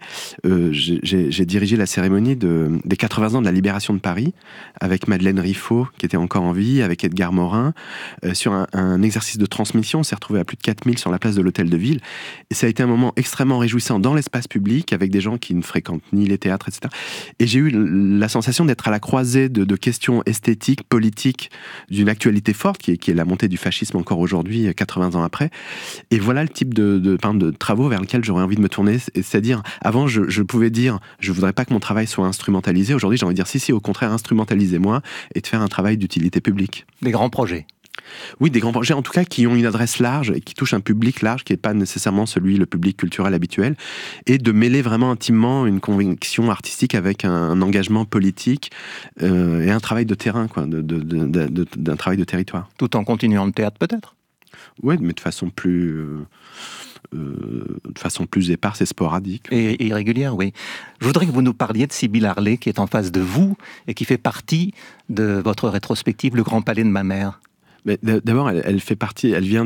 j'ai dirigé la cérémonie des 80 ans de la libération de Paris, avec Madeleine Riffaut, qui était encore en vie, avec Edgar Morin, sur un exercice de transmission. On s'est retrouvé à plus de 4000 sur la place de l'Hôtel de Ville. Et ça a été un moment extrêmement réjouissant dans l'espace public, avec des gens qui ne fréquentent ni les théâtres, etc. Et j'ai eu la sensation d'être à la croisée de questions esthétiques, politiques, d'une actualité forte, qui est la montée du fascisme encore aujourd'hui, 80 ans après. Et voilà le type de travaux vers lesquels j'aurais envie de me tourner. C'est-à-dire, avant, je pouvais dire, je voudrais pas que mon travail soit instrumentalisé. Aujourd'hui, j'ai envie de dire, si, au contraire, instrumentalisez-moi et de faire un travail d'utilité publique. Des grands projets. Oui, des grands projets, en tout cas, qui ont une adresse large et qui touchent un public large qui n'est pas nécessairement le public culturel habituel, et de mêler vraiment intimement une conviction artistique avec un engagement politique et un travail de terrain, d'un travail de territoire. Tout en continuant le théâtre, peut-être ? Oui, mais de façon plus éparse et sporadique. Et irrégulière, oui. Je voudrais que vous nous parliez de Sybille Harlé, qui est en face de vous et qui fait partie de votre rétrospective Le Grand Palais de ma mère. Mais d'abord, elle vient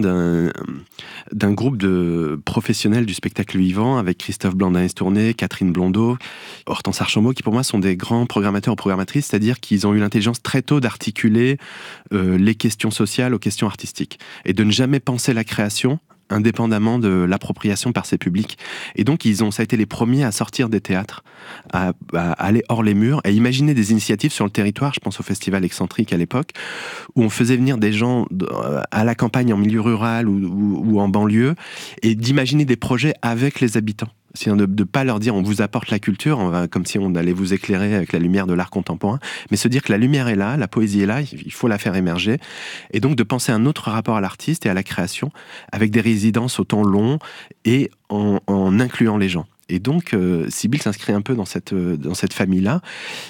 d'un groupe de professionnels du spectacle vivant avec Christophe Blandin-Estourné, Catherine Blondeau, Hortense Archambault, qui pour moi sont des grands programmateurs ou programmatrices, c'est-à-dire qu'ils ont eu l'intelligence très tôt d'articuler les questions sociales aux questions artistiques et de ne jamais penser la création indépendamment de l'appropriation par ces publics. Et donc, ça a été les premiers à sortir des théâtres, à aller hors les murs, à imaginer des initiatives sur le territoire. Je pense au Festival Excentrique à l'époque, où on faisait venir des gens à la campagne, en milieu rural ou en banlieue, et d'imaginer des projets avec les habitants. C'est-à-dire de ne pas leur dire on vous apporte la culture, comme si on allait vous éclairer avec la lumière de l'art contemporain, mais se dire que la lumière est là, la poésie est là, il faut la faire émerger, et donc de penser un autre rapport à l'artiste et à la création, avec des résidences au temps long et en incluant les gens. Et donc, Sybille s'inscrit un peu dans cette famille-là.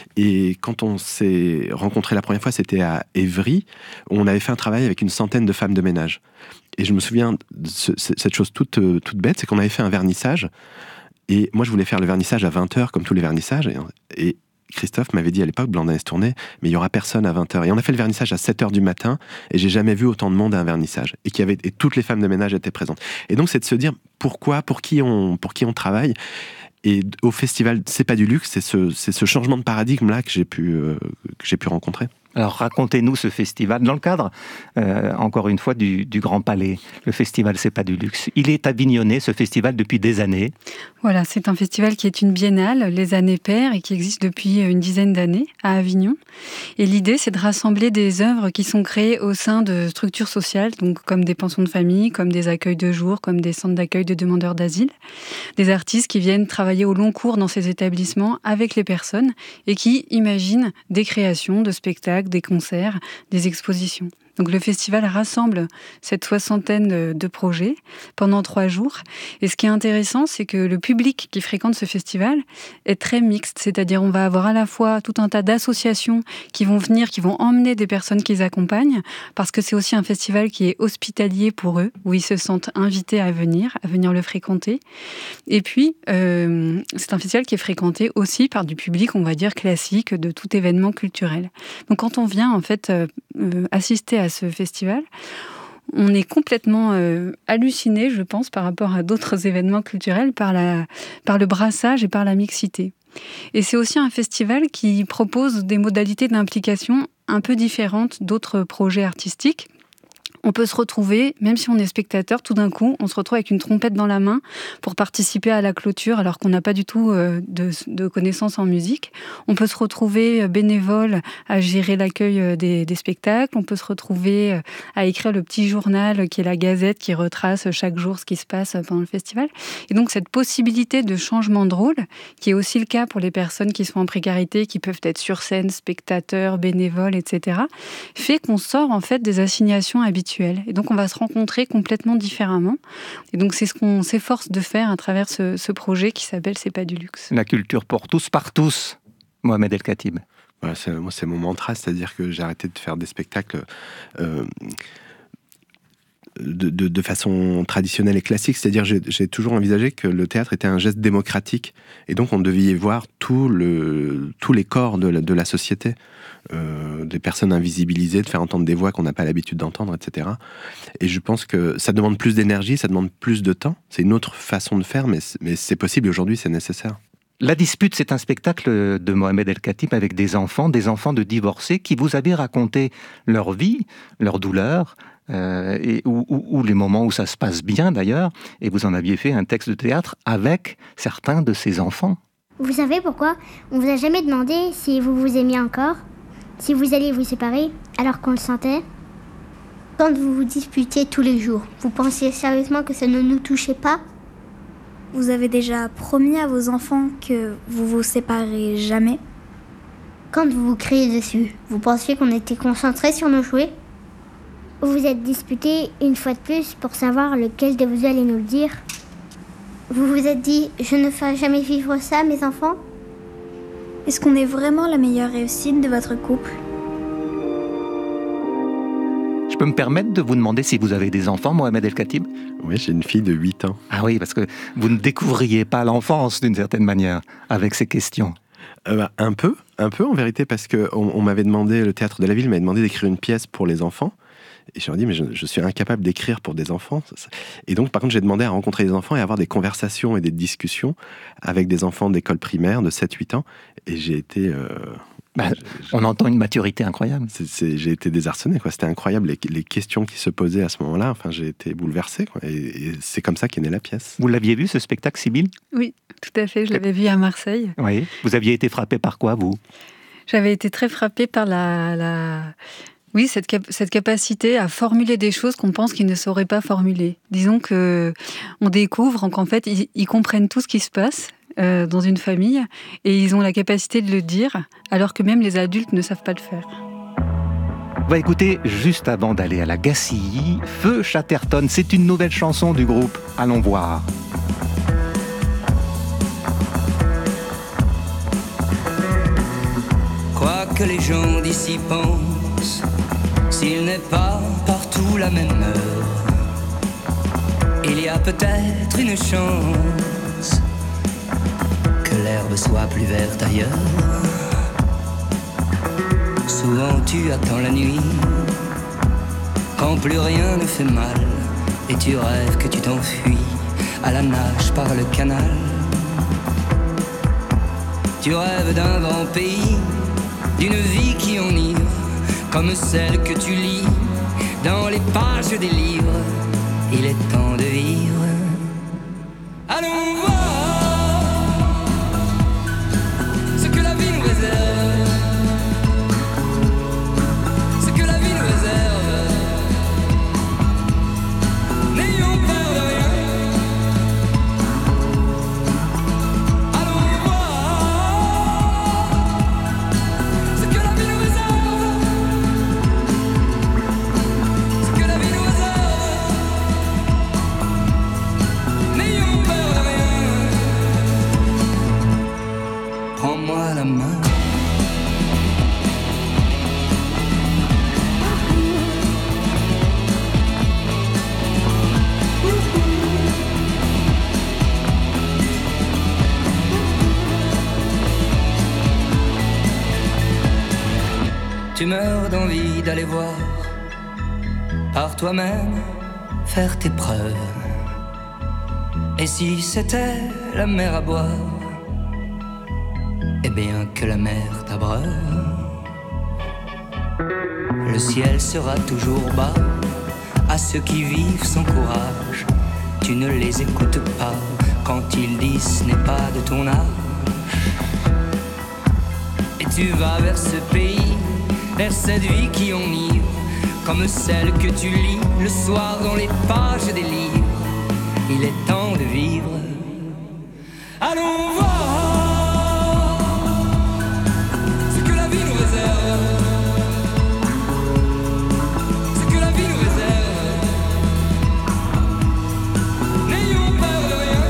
Et quand on s'est rencontrés la première fois, c'était à Évry, où on avait fait un travail avec une centaine de femmes de ménage. Et je me souviens de cette chose toute bête, c'est qu'on avait fait un vernissage. Et moi, je voulais faire le vernissage à 20h, comme tous les vernissages. Et Christophe m'avait dit à l'époque, Blandin-Estourné, mais il n'y aura personne à 20h. Et on a fait le vernissage à 7h du matin, et j'ai jamais vu autant de monde à un vernissage. Et toutes les femmes de ménage étaient présentes. Et donc, c'est de se dire, pourquoi, pour qui on travaille. Et au festival C'est pas du luxe, c'est ce changement de paradigme-là que j'ai pu rencontrer. Alors racontez-nous ce festival dans le cadre, encore une fois, du Grand Palais. Le festival C'est pas du luxe. Il est avignonné, ce festival, depuis des années. Voilà, c'est un festival qui est une biennale, les années paires, et qui existe depuis une dizaine d'années à Avignon. Et l'idée, c'est de rassembler des œuvres qui sont créées au sein de structures sociales, donc comme des pensions de famille, comme des accueils de jour, comme des centres d'accueil de demandeurs d'asile. Des artistes qui viennent travailler au long cours dans ces établissements avec les personnes et qui imaginent des créations de spectacles, des concerts, des expositions. Donc le festival rassemble cette soixantaine de projets pendant 3 jours. Et ce qui est intéressant, c'est que le public qui fréquente ce festival est très mixte. C'est-à-dire on va avoir à la fois tout un tas d'associations qui vont venir, qui vont emmener des personnes qu'ils accompagnent, parce que c'est aussi un festival qui est hospitalier pour eux, où ils se sentent invités à venir le fréquenter. Et puis, c'est un festival qui est fréquenté aussi par du public, on va dire, classique, de tout événement culturel. Donc quand on vient, en fait, assister à ce festival, on est complètement halluciné, je pense, par rapport à d'autres événements culturels, par le brassage et par la mixité. Et c'est aussi un festival qui propose des modalités d'implication un peu différentes d'autres projets artistiques. On peut se retrouver, même si on est spectateur, tout d'un coup, on se retrouve avec une trompette dans la main pour participer à la clôture alors qu'on n'a pas du tout de connaissances en musique. On peut se retrouver bénévole à gérer l'accueil des spectacles. On peut se retrouver à écrire le petit journal qui est la gazette qui retrace chaque jour ce qui se passe pendant le festival. Et donc cette possibilité de changement de rôle, qui est aussi le cas pour les personnes qui sont en précarité, qui peuvent être sur scène, spectateurs, bénévoles, etc., fait qu'on sort en fait des assignations habituelles. Et donc, on va se rencontrer complètement différemment. Et donc, c'est ce qu'on s'efforce de faire à travers ce projet qui s'appelle C'est pas du luxe. La culture pour tous, par tous. Mohamed El Khatib. Voilà, c'est mon mantra, c'est-à-dire que j'ai arrêté de faire des spectacles de façon traditionnelle et classique. C'est-à-dire j'ai toujours envisagé que le théâtre était un geste démocratique. Et donc, on devait y voir tous les corps de la société. Des personnes invisibilisées, de faire entendre des voix qu'on n'a pas l'habitude d'entendre, etc. Et je pense que ça demande plus d'énergie, ça demande plus de temps. C'est une autre façon de faire, mais c'est possible et aujourd'hui, c'est nécessaire. La dispute, c'est un spectacle de Mohamed El Khatib avec des enfants de divorcés qui vous avaient raconté leur vie, leurs douleurs, ou les moments où ça se passe bien d'ailleurs, et vous en aviez fait un texte de théâtre avec certains de ces enfants. Vous savez pourquoi on vous a jamais demandé si vous vous aimiez encore, si vous alliez vous séparer alors qu'on le sentait? Quand vous vous disputiez tous les jours, vous pensiez sérieusement que ça ne nous touchait pas? Vous avez déjà promis à vos enfants que vous vous séparez jamais? Quand vous vous criez dessus, vous pensiez qu'on était concentrés sur nos jouets? Vous vous êtes disputés une fois de plus pour savoir lequel de vous allez nous le dire? Vous vous êtes dit, je ne ferai jamais vivre ça, mes enfants? Est-ce qu'on est vraiment la meilleure réussite de votre couple? Je peux me permettre de vous demander si vous avez des enfants, Mohamed El Khatib ? Oui, j'ai une fille de 8 ans. Ah oui, parce que vous ne découvriez pas l'enfance d'une certaine manière avec ces questions. Un peu en vérité, parce qu'on m'avait demandé, le théâtre de la ville m'avait demandé d'écrire une pièce pour les enfants. Et je leur ai dit, mais je suis incapable d'écrire pour des enfants. Et donc, par contre, j'ai demandé à rencontrer des enfants et à avoir des conversations et des discussions avec des enfants d'école primaire de 7-8 ans. Et j'ai été... on entend une maturité incroyable. J'ai été désarçonné, quoi. C'était incroyable, les questions qui se posaient à ce moment-là. Enfin, j'ai été bouleversé, quoi. Et c'est comme ça qu'est née la pièce. Vous l'aviez vu, ce spectacle, Sybille ? Oui, tout à fait. Je l'avais vu à Marseille. Oui. Vous aviez été frappée par quoi, vous ? J'avais été très frappée par Oui, cette capacité à formuler des choses qu'on pense qu'ils ne sauraient pas formuler. Disons qu'on découvre qu'en fait, ils comprennent tout ce qui se passe dans une famille et ils ont la capacité de le dire, alors que même les adultes ne savent pas le faire. On va écouter, juste avant d'aller à la Gacilly, Feu Chatterton. C'est une nouvelle chanson du groupe. Allons voir. Quoi que les gens d'ici pensent, s'il n'est pas partout la même heure, il y a peut-être une chance que l'herbe soit plus verte ailleurs. Souvent tu attends la nuit, quand plus rien ne fait mal, et tu rêves que tu t'enfuis à la nage par le canal. Tu rêves d'un grand pays, d'une vie qui enivre, comme celle que tu lis dans les pages des livres. Il est temps de vivre. Allons voir ce que la vie nous réserve, ce que la vie nous réserve. N'ayons peur de rien. Allons voir ce que la vie nous réserve, ce que la vie nous réserve. N'ayons peur de rien. Prends-moi la main. Tu meurs d'envie d'aller voir par toi-même, faire tes preuves. Et si c'était la mer à boire, eh bien que la mer t'abreuve. Le ciel sera toujours bas à ceux qui vivent sans courage. Tu ne les écoutes pas quand ils disent ce n'est pas de ton âge. Et tu vas vers ce pays, vers cette vie qui enivre, comme celle que tu lis le soir dans les pages des livres. Il est temps de vivre. Allons voir ce que la vie nous réserve, ce que la vie nous réserve. N'ayons peur de rien.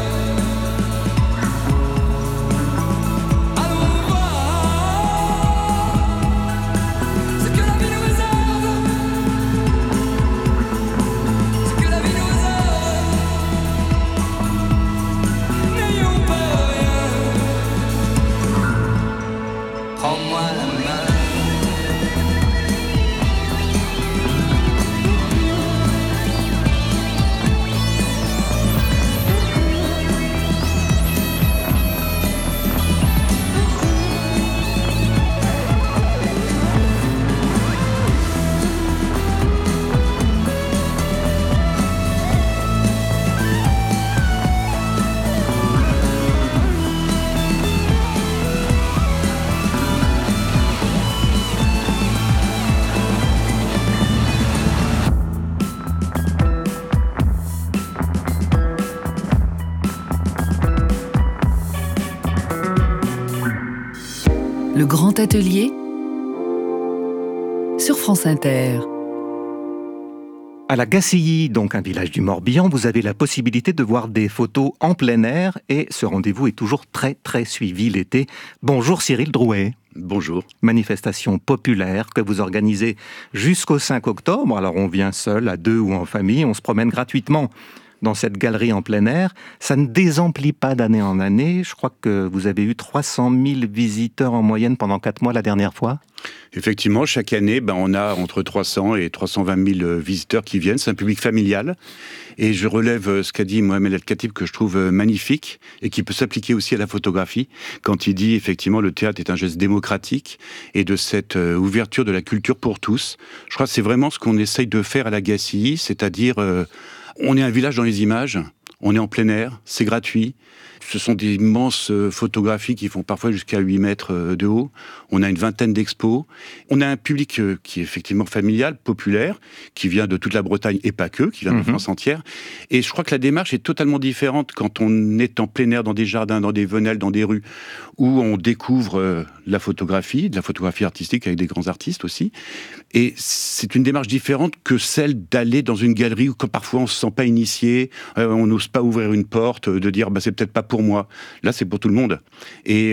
Allons voir ce que la vie nous réserve, ce que la vie nous réserve. N'ayons peur de rien. Prends-moi la main. Le Grand Atelier sur France Inter. À la Gacilly, donc un village du Morbihan, vous avez la possibilité de voir des photos en plein air et ce rendez-vous est toujours très très suivi l'été. Bonjour Cyril Drouet. Bonjour. Manifestation populaire que vous organisez jusqu'au 5 octobre. Alors on vient seul, à 2 ou en famille, on se promène gratuitement dans cette galerie en plein air. Ça ne désemplit pas d'année en année. Je crois que vous avez eu 300 000 visiteurs en moyenne pendant 4 mois la dernière fois. Effectivement, chaque année, on a entre 300 et 320 000 visiteurs qui viennent. C'est un public familial. Et je relève ce qu'a dit Mohamed El-Khatib, que je trouve magnifique et qui peut s'appliquer aussi à la photographie, quand il dit effectivement le théâtre est un geste démocratique et de cette ouverture de la culture pour tous. Je crois que c'est vraiment ce qu'on essaye de faire à la GACI, c'est-à-dire on est un village dans les images, on est en plein air, c'est gratuit. Ce sont des immenses photographies qui font parfois jusqu'à 8 mètres de haut. On a une vingtaine d'expos. On a un public qui est effectivement familial, populaire, qui vient de toute la Bretagne et pas que, qui vient de France entière. Et je crois que la démarche est totalement différente quand on est en plein air, dans des jardins, dans des venelles, dans des rues, où on découvre la photographie, de la photographie artistique avec des grands artistes aussi. Et c'est une démarche différente que celle d'aller dans une galerie où parfois on se sent pas initié, on n'ose pas ouvrir une porte, de dire c'est peut-être pas pour moi. Là, c'est pour tout le monde. Et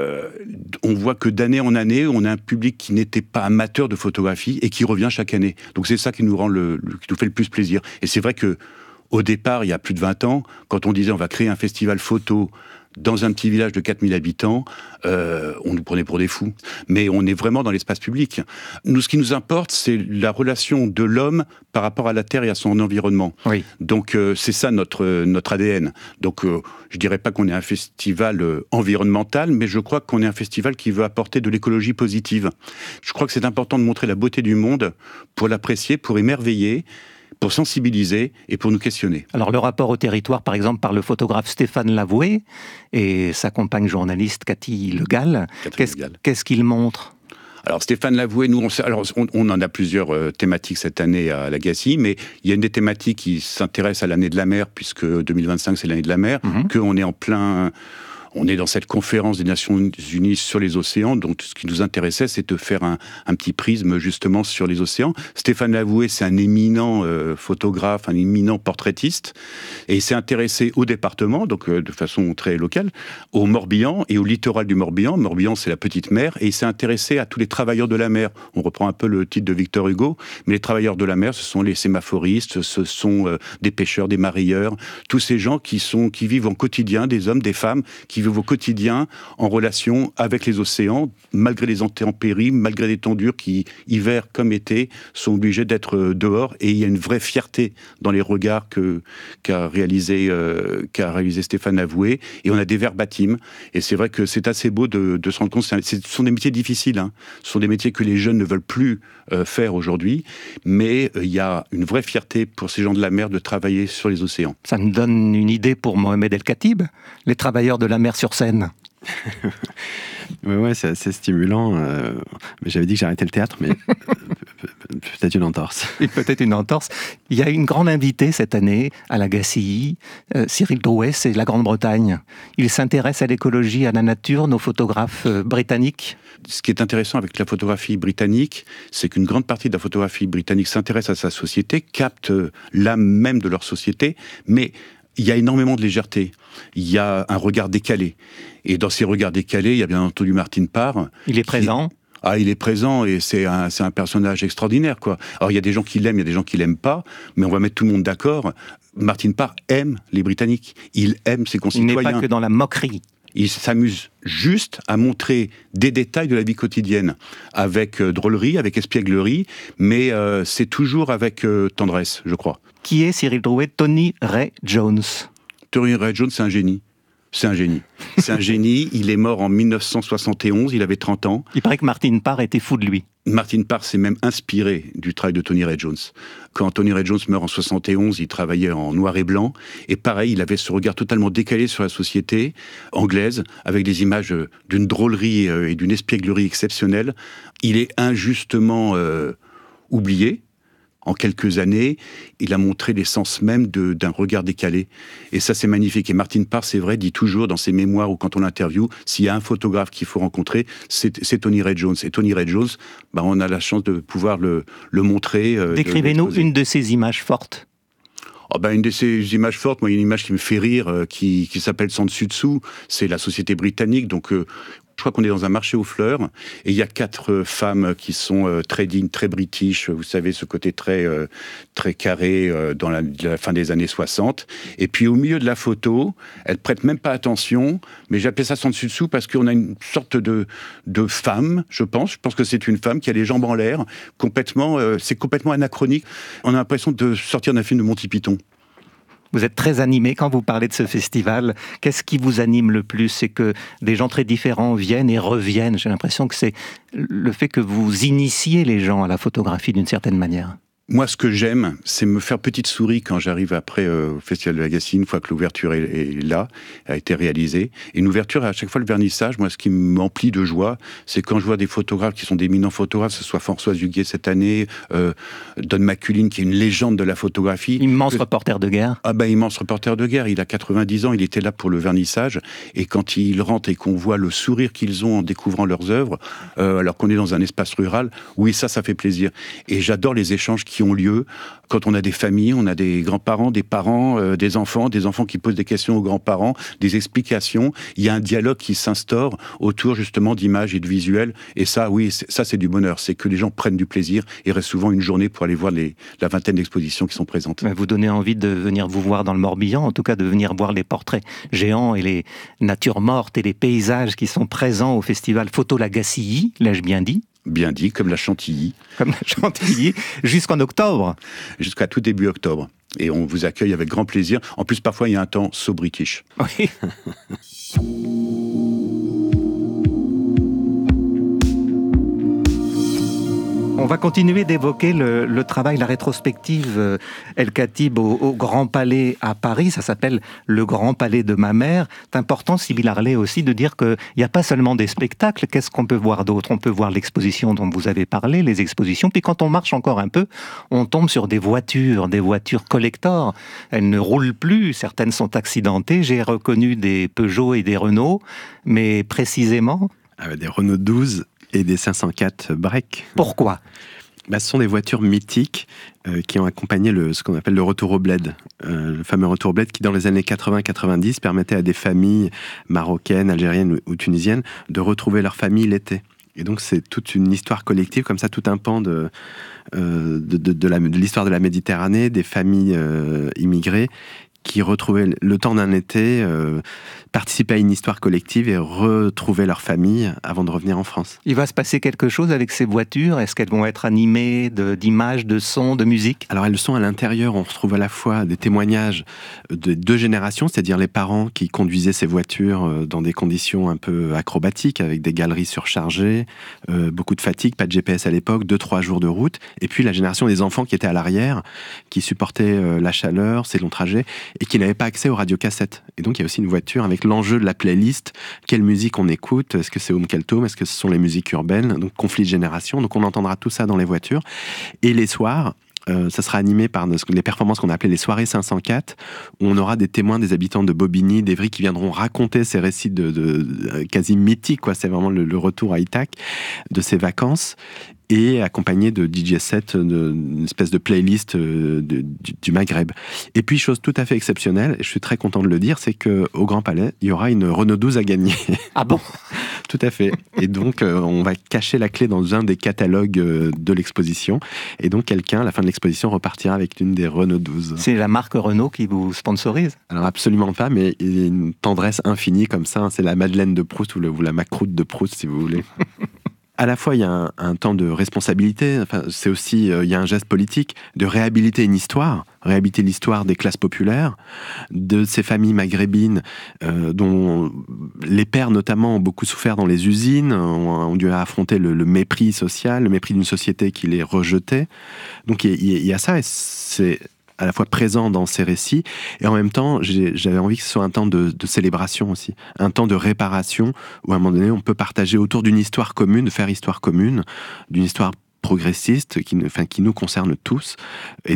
on voit que d'année en année, on a un public qui n'était pas amateur de photographie et qui revient chaque année. Donc c'est ça qui nous rend qui nous fait le plus plaisir. Et c'est vrai que au départ, il y a plus de 20 ans, quand on disait on va créer un festival photo dans un petit village de 4000 habitants, on nous prenait pour des fous. Mais on est vraiment dans l'espace public. Nous, ce qui nous importe, c'est la relation de l'homme par rapport à la Terre et à son environnement. Oui. Donc, c'est ça notre ADN. Donc, je dirais pas qu'on est un festival environnemental, mais je crois qu'on est un festival qui veut apporter de l'écologie positive. Je crois que c'est important de montrer la beauté du monde pour l'apprécier, pour émerveiller, pour sensibiliser et pour nous questionner. Alors le rapport au territoire, par exemple, par le photographe Stéphane Lavoué et sa compagne journaliste Cathy Le Gall, qu'est-ce qu'il montre ? Alors Stéphane Lavoué, nous, on en a plusieurs thématiques cette année à la GACI, mais il y a une des thématiques qui s'intéresse à l'année de la mer, puisque 2025 c'est l'année de la mer, qu'on est en plein... On est dans cette conférence des Nations Unies sur les océans, donc ce qui nous intéressait, c'est de faire un petit prisme justement sur les océans. Stéphane Lavoué, c'est un éminent photographe, un éminent portraitiste, et il s'est intéressé au département, donc de façon très locale, au Morbihan et au littoral du Morbihan. Morbihan, c'est la petite mer, et il s'est intéressé à tous les travailleurs de la mer. On reprend un peu le titre de Victor Hugo, mais les travailleurs de la mer, ce sont les sémaphoristes, ce sont des pêcheurs, des mareyeurs, tous ces gens qui vivent en quotidien, des hommes, des femmes, qui vivent au quotidien en relation avec les océans, malgré les intempéries, malgré les temps durs qui, hiver comme été, sont obligés d'être dehors. Et il y a une vraie fierté dans les regards qu'a réalisé Stéphane Lavoué. Et on a des verbatims. Et c'est vrai que c'est assez beau de se rendre compte. Ce sont des métiers difficiles. Hein. Ce sont des métiers que les jeunes ne veulent plus faire aujourd'hui. Mais il y a une vraie fierté pour ces gens de la mer de travailler sur les océans. Ça me donne une idée pour Mohamed El-Khatib, les travailleurs de la mer sur scène. Ouais, c'est assez stimulant. Mais j'avais dit que j'arrêtais le théâtre, mais peut-être une entorse. Et peut-être une entorse. Il y a une grande invitée cette année à la GACI, Cyril Drouet, c'est la Grande-Bretagne. Il s'intéresse à l'écologie, à la nature, nos photographes britanniques. Ce qui est intéressant avec la photographie britannique, c'est qu'une grande partie de la photographie britannique s'intéresse à sa société, capte l'âme même de leur société, mais il y a énormément de légèreté, il y a un regard décalé. Et dans ces regards décalés, il y a bien entendu Martin Parr. Il est présent. Il est présent et c'est un personnage extraordinaire, quoi. Alors il y a des gens qui l'aiment, il y a des gens qui l'aiment pas, mais on va mettre tout le monde d'accord. Martin Parr aime les Britanniques, il aime ses concitoyens. Il n'est pas que dans la moquerie. Il s'amuse juste à montrer des détails de la vie quotidienne, avec drôlerie, avec espièglerie, mais c'est toujours avec tendresse, je crois. Qui est Cyril Drouet? Tony Ray Jones. Tony Ray Jones, c'est un génie. C'est un génie. C'est un génie. Il est mort en 1971, il avait 30 ans. Il paraît que Martin Parr était fou de lui. Martin Parr s'est même inspiré du travail de Tony Ray Jones. Quand Tony Ray Jones meurt en 71, il travaillait en noir et blanc. Et pareil, il avait ce regard totalement décalé sur la société anglaise, avec des images d'une drôlerie et d'une espièglerie exceptionnelle. Il est injustement oublié. En quelques années, il a montré l'essence même d'un regard décalé. Et ça, c'est magnifique. Et Martin Parr, c'est vrai, dit toujours dans ses mémoires ou quand on l'interviewe, s'il y a un photographe qu'il faut rencontrer, c'est Tony Ray Jones. Et Tony Ray Jones, on a la chance de pouvoir le montrer. Décrivez-nous une de ces images fortes. Une de ces images fortes, moi, il y a une image qui me fait rire, qui s'appelle Sans dessus dessous. C'est la société britannique, donc... Je crois qu'on est dans un marché aux fleurs, et il y a 4 femmes qui sont très dignes, très british, vous savez, ce côté très carré dans la fin des années 60. Et puis au milieu de la photo, elles prêtent même pas attention, mais j'appelais ça sans dessus-dessous parce qu'on a une sorte de femme, je pense que c'est une femme qui a les jambes en l'air, c'est complètement anachronique. On a l'impression de sortir d'un film de Monty Python. Vous êtes très animé quand vous parlez de ce festival. Qu'est-ce qui vous anime le plus? C'est que des gens très différents viennent et reviennent. J'ai l'impression que c'est le fait que vous initiez les gens à la photographie d'une certaine manière. Moi, ce que j'aime, c'est me faire petite souris quand j'arrive après au Festival de Lagacé, une fois que l'ouverture est là, a été réalisée. Et une ouverture, à chaque fois le vernissage, moi, ce qui m'emplit de joie, c'est quand je vois des photographes qui sont d'éminents photographes, que ce soit Françoise Huguet cette année, Don McCullin, qui est une légende de la photographie. Immense reporter de guerre. Ah ben, immense reporter de guerre. Il a 90 ans, il était là pour le vernissage. Et quand il rentre et qu'on voit le sourire qu'ils ont en découvrant leurs œuvres, alors qu'on est dans un espace rural, oui, ça fait plaisir. Et j'adore les échanges qui ont lieu quand on a des familles, on a des grands-parents, des parents, des enfants qui posent des questions aux grands-parents, des explications. Il y a un dialogue qui s'instaure autour justement d'images et de visuels. Et ça, oui, ça c'est du bonheur. C'est que les gens prennent du plaisir et restent souvent une journée pour aller voir la vingtaine d'expositions qui sont présentes. Vous donnez envie de venir vous voir dans le Morbihan, en tout cas de venir voir les portraits géants et les natures mortes et les paysages qui sont présents au festival Photo Lagacilly, l'ai-je bien dit? Bien dit, comme la Chantilly. Comme la Chantilly, jusqu'en octobre. Jusqu'à tout début octobre. Et on vous accueille avec grand plaisir. En plus, parfois, il y a un temps so british. Oui. On va continuer d'évoquer le travail, la rétrospective El Khatib au Grand Palais à Paris. Ça s'appelle le Grand Palais de ma mère. C'est important, Sybille Harlet, aussi de dire qu'il n'y a pas seulement des spectacles. Qu'est-ce qu'on peut voir d'autre? On peut voir l'exposition dont vous avez parlé, les expositions. Puis quand on marche encore un peu, on tombe sur des voitures collector. Elles ne roulent plus, certaines sont accidentées. J'ai reconnu des Peugeot et des Renault, mais précisément... Des Renault 12 et des 504 break. Pourquoi? Ce sont des voitures mythiques qui ont accompagné ce qu'on appelle le retour au bled. Le fameux retour au bled qui, dans les années 80-90, permettait à des familles marocaines, algériennes ou tunisiennes de retrouver leur famille l'été. Et donc, c'est toute une histoire collective, comme ça, tout un pan de l'histoire de la Méditerranée, des familles immigrées qui retrouvaient le temps d'un été, participaient à une histoire collective et retrouvaient leur famille avant de revenir en France. Il va se passer quelque chose avec ces voitures? Est-ce qu'elles vont être animées d'images, de sons, de musique? Alors elles sont à l'intérieur, on retrouve à la fois des témoignages de 2 générations, c'est-à-dire les parents qui conduisaient ces voitures dans des conditions un peu acrobatiques, avec des galeries surchargées, beaucoup de fatigue, pas de GPS à l'époque, 2-3 jours de route, et puis la génération des enfants qui étaient à l'arrière, qui supportaient la chaleur, ces longs trajets, et qui n'avaient pas accès aux radiocassettes. Et donc il y a aussi une voiture avec l'enjeu de la playlist, quelle musique on écoute, est-ce que c'est Oum Kalthoum, est-ce que ce sont les musiques urbaines, donc conflit de génération, donc on entendra tout ça dans les voitures. Et les soirs, ça sera animé par les performances qu'on a appelées les soirées 504, où on aura des témoins, des habitants de Bobigny, d'Evry, qui viendront raconter ces récits quasi mythiques, quoi. C'est vraiment le retour à Ithac de ces vacances, et accompagné de DJ sets, d'une espèce de playlist du Maghreb. Et puis, chose tout à fait exceptionnelle, et je suis très content de le dire, c'est qu'au Grand Palais, il y aura une Renault 12 à gagner. Ah bon? Tout à fait. Et donc, on va cacher la clé dans un des catalogues de l'exposition. Et donc, quelqu'un, à la fin de l'exposition, repartira avec une des Renault 12. C'est la marque Renault qui vous sponsorise? Alors, absolument pas, mais il y a une tendresse infinie comme ça. C'est la Madeleine de Proust ou la Macroute de Proust, si vous voulez. À la fois, il y a un temps de responsabilité, enfin, c'est aussi, il y a un geste politique de réhabiliter une histoire, réhabiliter l'histoire des classes populaires, de ces familles maghrébines dont les pères notamment ont beaucoup souffert dans les usines, ont dû affronter le mépris social, le mépris d'une société qui les rejetait. Donc il y a ça, et c'est à la fois présent dans ces récits, et en même temps, j'avais envie que ce soit un temps de célébration aussi, un temps de réparation, où à un moment donné, on peut partager autour d'une histoire commune, de faire histoire commune, d'une histoire progressiste, qui nous concerne tous, et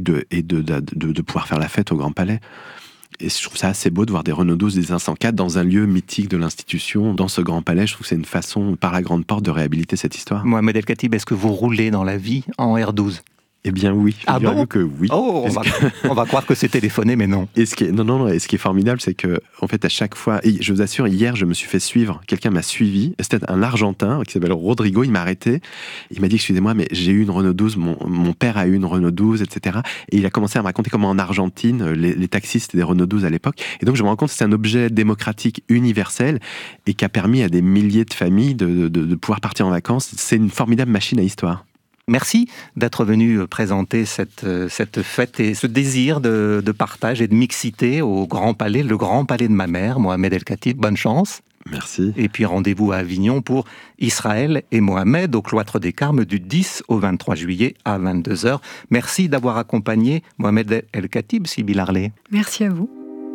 de pouvoir faire la fête au Grand Palais. Et je trouve ça assez beau de voir des Renault 12, des 504 dans un lieu mythique de l'institution, dans ce Grand Palais. Je trouve que c'est une façon, par la grande porte, de réhabiliter cette histoire. Mohamed El Khatib, est-ce que vous roulez dans la vie en R12? Eh bien oui, ah bon que oui. Oh, on va croire que c'est téléphoné, mais non. Et ce qui est formidable, c'est que en fait à chaque fois, et je vous assure, hier je me suis fait suivre, quelqu'un m'a suivi, c'était un Argentin qui s'appelle Rodrigo, il m'a arrêté, il m'a dit excusez-moi mais j'ai eu une Renault 12, mon père a eu une Renault 12, etc. Et il a commencé à me raconter comment en Argentine les taxis c'était des Renault 12 à l'époque, et donc je me rends compte que c'est un objet démocratique universel et qui a permis à des milliers de familles de pouvoir partir en vacances. C'est une formidable machine à histoire. Merci d'être venu présenter cette fête et ce désir de partage et de mixité au Grand Palais, le Grand Palais de ma mère, Mohamed El Khatib. Bonne chance. Merci. Et puis rendez-vous à Avignon pour Israël et Mohamed au Cloître des Carmes du 10 au 23 juillet à 22h. Merci d'avoir accompagné Mohamed El Khatib, Sybille Harlet. Merci à vous.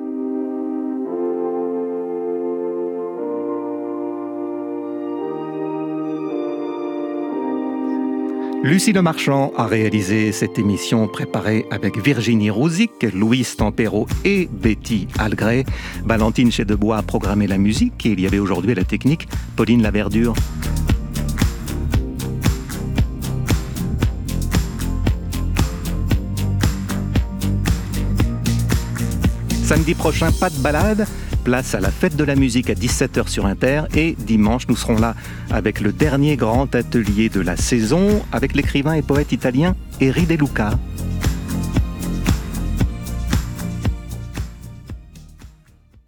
Lucie Lemarchand a réalisé cette émission préparée avec Virginie Rouzic, Louise Tempero et Betty Algret. Valentine Chedebois a programmé la musique et il y avait aujourd'hui à la technique Pauline Laverdure. Samedi prochain, pas de balade. Place à la fête de la musique à 17h sur Inter et dimanche nous serons là avec le dernier grand atelier de la saison avec l'écrivain et poète italien Eri De Luca.